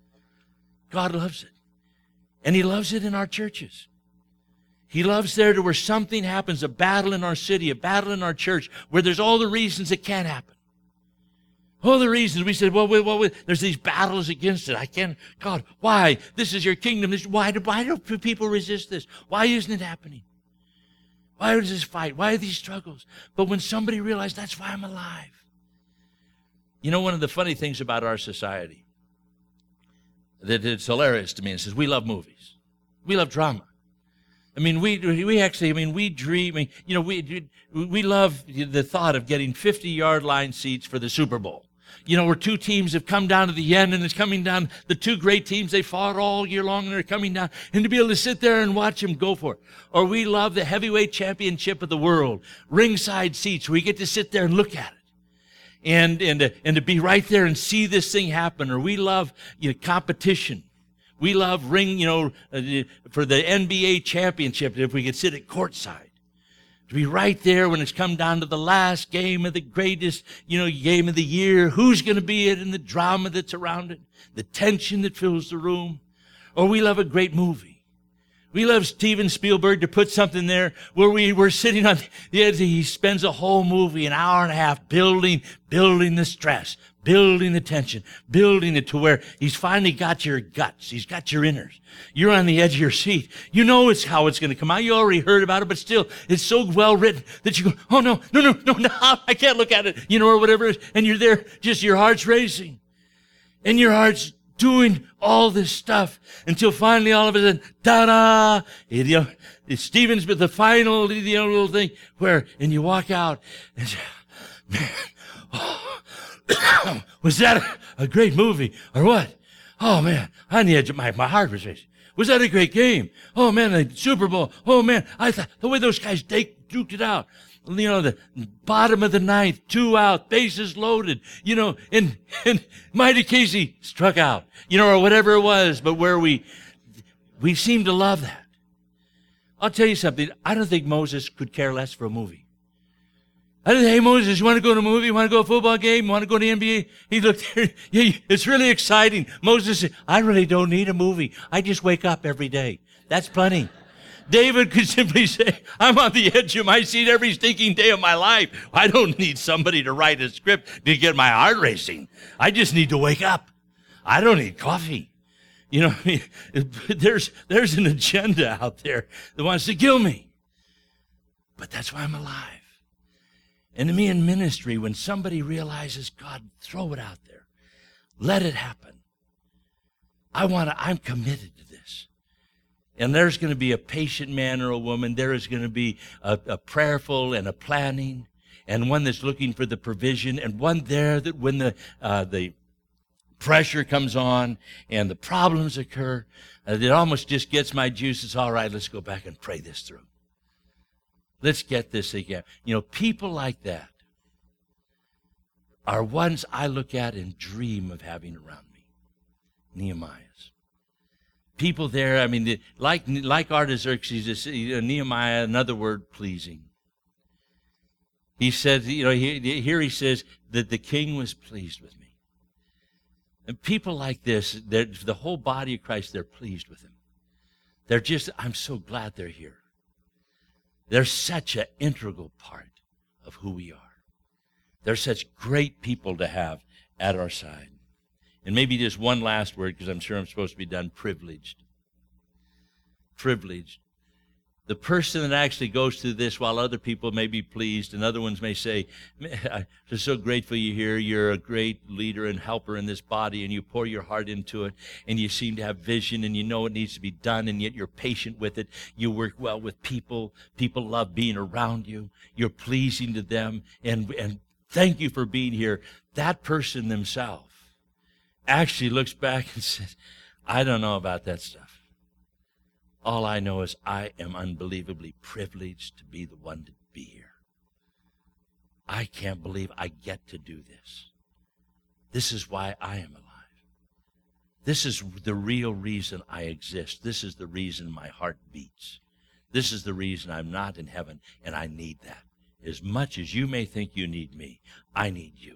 God loves it. And he loves it in our churches. He loves there to where something happens, a battle in our city, a battle in our church, where there's all the reasons it can't happen. All the reasons we said, well, wait, well, wait, there's these battles against it. I can't, God, why? This is your kingdom. This, why, do, why do people resist this? Why isn't it happening? Why is this fight? Why are these struggles? But when somebody realized that's why I'm alive. You know, one of the funny things about our society, that it's hilarious to me, and says, we love movies. We love drama. I mean, we we actually, I mean, we dream, I mean, you know, we we love the thought of getting fifty-yard line seats for the Super Bowl. You know, where two teams have come down to the end, and it's coming down, the two great teams, they fought all year long, and they're coming down, and to be able to sit there and watch them go for it. Or we love the heavyweight championship of the world, ringside seats, where we get to sit there and look at it. And, and, to, and to be right there and see this thing happen. Or we love, you know, competition. We love ring, you know, uh, for the N B A championship, if we could sit at courtside. To be right there when it's come down to the last game of the greatest, you know, game of the year. Who's going to be it, and the drama that's around it. The tension that fills the room. Or we love a great movie. We love Steven Spielberg to put something there where we were sitting on the edge. He spends a whole movie, an hour and a half, building, building the stress, building the tension, building it to where he's finally got your guts. He's got your inners. You're on the edge of your seat. You know it's how it's going to come out. You already heard about it, but still, it's so well written that you go, oh, no, no, no, no, no, I can't look at it, you know, or whatever it is. And you're there, just your heart's racing. And your heart's doing all this stuff until finally all of a sudden, ta-da! You know, it's Stephen's, but the final, you know, little thing where, and you walk out and say, man, oh, was that a, a great movie or what? Oh man, I need my, my heart was racing. Was that a great game? Oh man, the Super Bowl. Oh man, I thought the way those guys duked it out. You know, the bottom of the ninth, two out, bases loaded, you know, and, and Mighty Casey struck out, you know, or whatever it was, but where we, we seem to love that. I'll tell you something. I don't think Moses could care less for a movie. I didn't, hey, Moses, you want to go to a movie? You want to go to a football game? You want to go to the N B A? He looked there. Yeah, it's really exciting. Moses said, I really don't need a movie. I just wake up every day. That's plenty. David could simply say, I'm on the edge of my seat every stinking day of my life. I don't need somebody to write a script to get my heart racing. I just need to wake up. I don't need coffee. You know, there's, there's an agenda out there that wants to kill me. But that's why I'm alive. And to me in ministry, when somebody realizes, God, throw it out there. Let it happen. I want to, I'm committed to this. And there's going to be a patient man or a woman. There is going to be a, a prayerful and a planning, and one that's looking for the provision, and one there that when the uh, the pressure comes on and the problems occur, uh, it almost just gets my juices. All right, let's go back and pray this through. Let's get this again. You know, people like that are ones I look at and dream of having around me. Nehemiah's. People there, I mean, like like Artaxerxes, Nehemiah, another word, pleasing. He said, you know, he, here he says that the king was pleased with me. And people like this, the whole body of Christ, they're pleased with him. They're just, I'm so glad they're here. They're such an integral part of who we are. They're such great people to have at our side. And maybe just one last word, because I'm sure I'm supposed to be done. Privileged. Privileged. The person that actually goes through this, while other people may be pleased and other ones may say, I'm just so grateful you're here. You're a great leader and helper in this body, and you pour your heart into it, and you seem to have vision, and you know it needs to be done, and yet you're patient with it. You work well with people. People love being around you. You're pleasing to them, and, and thank you for being here. That person themselves actually looks back and says, I don't know about that stuff. All I know is I am unbelievably privileged to be the one to be here. I can't believe I get to do this. This is why I am alive. This is the real reason I exist. This is the reason my heart beats. This is the reason I'm not in heaven, and I need that. As much as you may think you need me, I need you.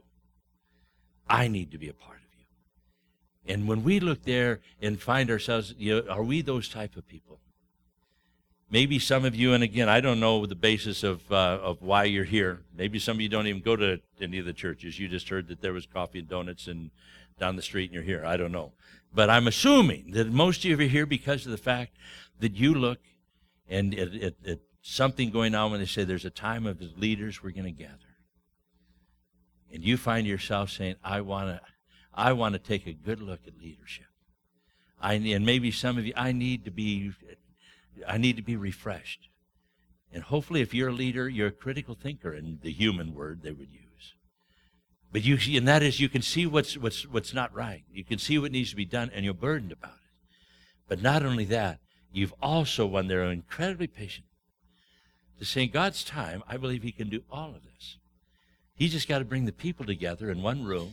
I need to be a part of you. And when we look there and find ourselves, you know, are we those type of people? Maybe some of you, and again, I don't know the basis of uh, of why you're here. Maybe some of you don't even go to any of the churches. You just heard that there was coffee and donuts and down the street and you're here. I don't know. But I'm assuming that most of you are here because of the fact that you look and at, at, at something going on when they say there's a time of leaders we're going to gather. And you find yourself saying, I want to I want to take a good look at leadership. I and maybe some of you, I need to be, I need to be refreshed. And hopefully, if you're a leader, you're a critical thinker, in the human word they would use. But you see, and that is, you can see what's what's what's not right. You can see what needs to be done, and you're burdened about it. But not only that, you've also, when they're incredibly patient, to say, in God's time, I believe He can do all of this. He's just got to bring the people together in one room.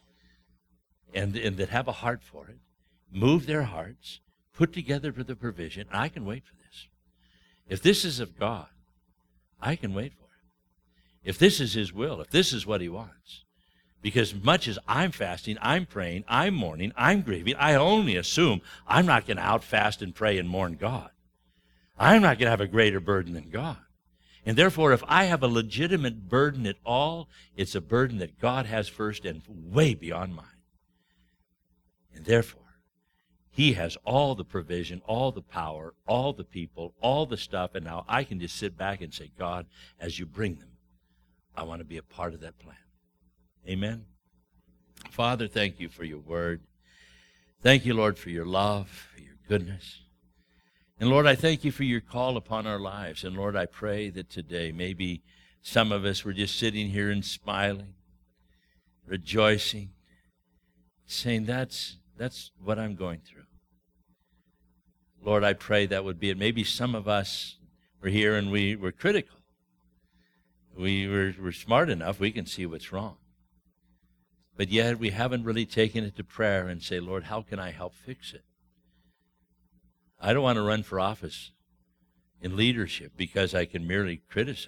And, and that have a heart for it, move their hearts, put together for the provision. I can wait for this. If this is of God, I can wait for it. If this is His will, if this is what He wants. Because much as I'm fasting, I'm praying, I'm mourning, I'm grieving, I only assume I'm not going to outfast and pray and mourn God. I'm not going to have a greater burden than God. And therefore, if I have a legitimate burden at all, it's a burden that God has first and way beyond mine. And therefore, He has all the provision, all the power, all the people, all the stuff, and now I can just sit back and say, God, as you bring them, I want to be a part of that plan. Amen? Father, thank you for your word. Thank you, Lord, for your love, for your goodness. And Lord, I thank you for your call upon our lives. And Lord, I pray that today maybe some of us were just sitting here and smiling, rejoicing, saying, that's, that's what I'm going through. Lord, I pray that would be it. Maybe some of us were here and we were critical. We were, were smart enough, we can see what's wrong. But yet we haven't really taken it to prayer and say, Lord, how can I help fix it? I don't want to run for office in leadership because I can merely criticize.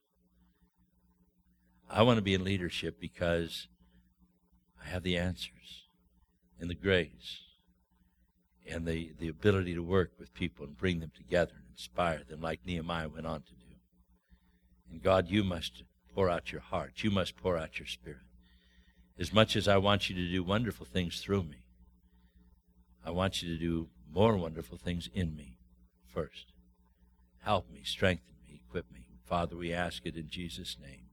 I want to be in leadership because I have the answers and the grace and the, the ability to work with people and bring them together and inspire them like Nehemiah went on to do. And God, you must pour out your heart. You must pour out your spirit. As much as I want you to do wonderful things through me, I want you to do more wonderful things in me first. Help me, strengthen me, equip me. Father, we ask it in Jesus' name.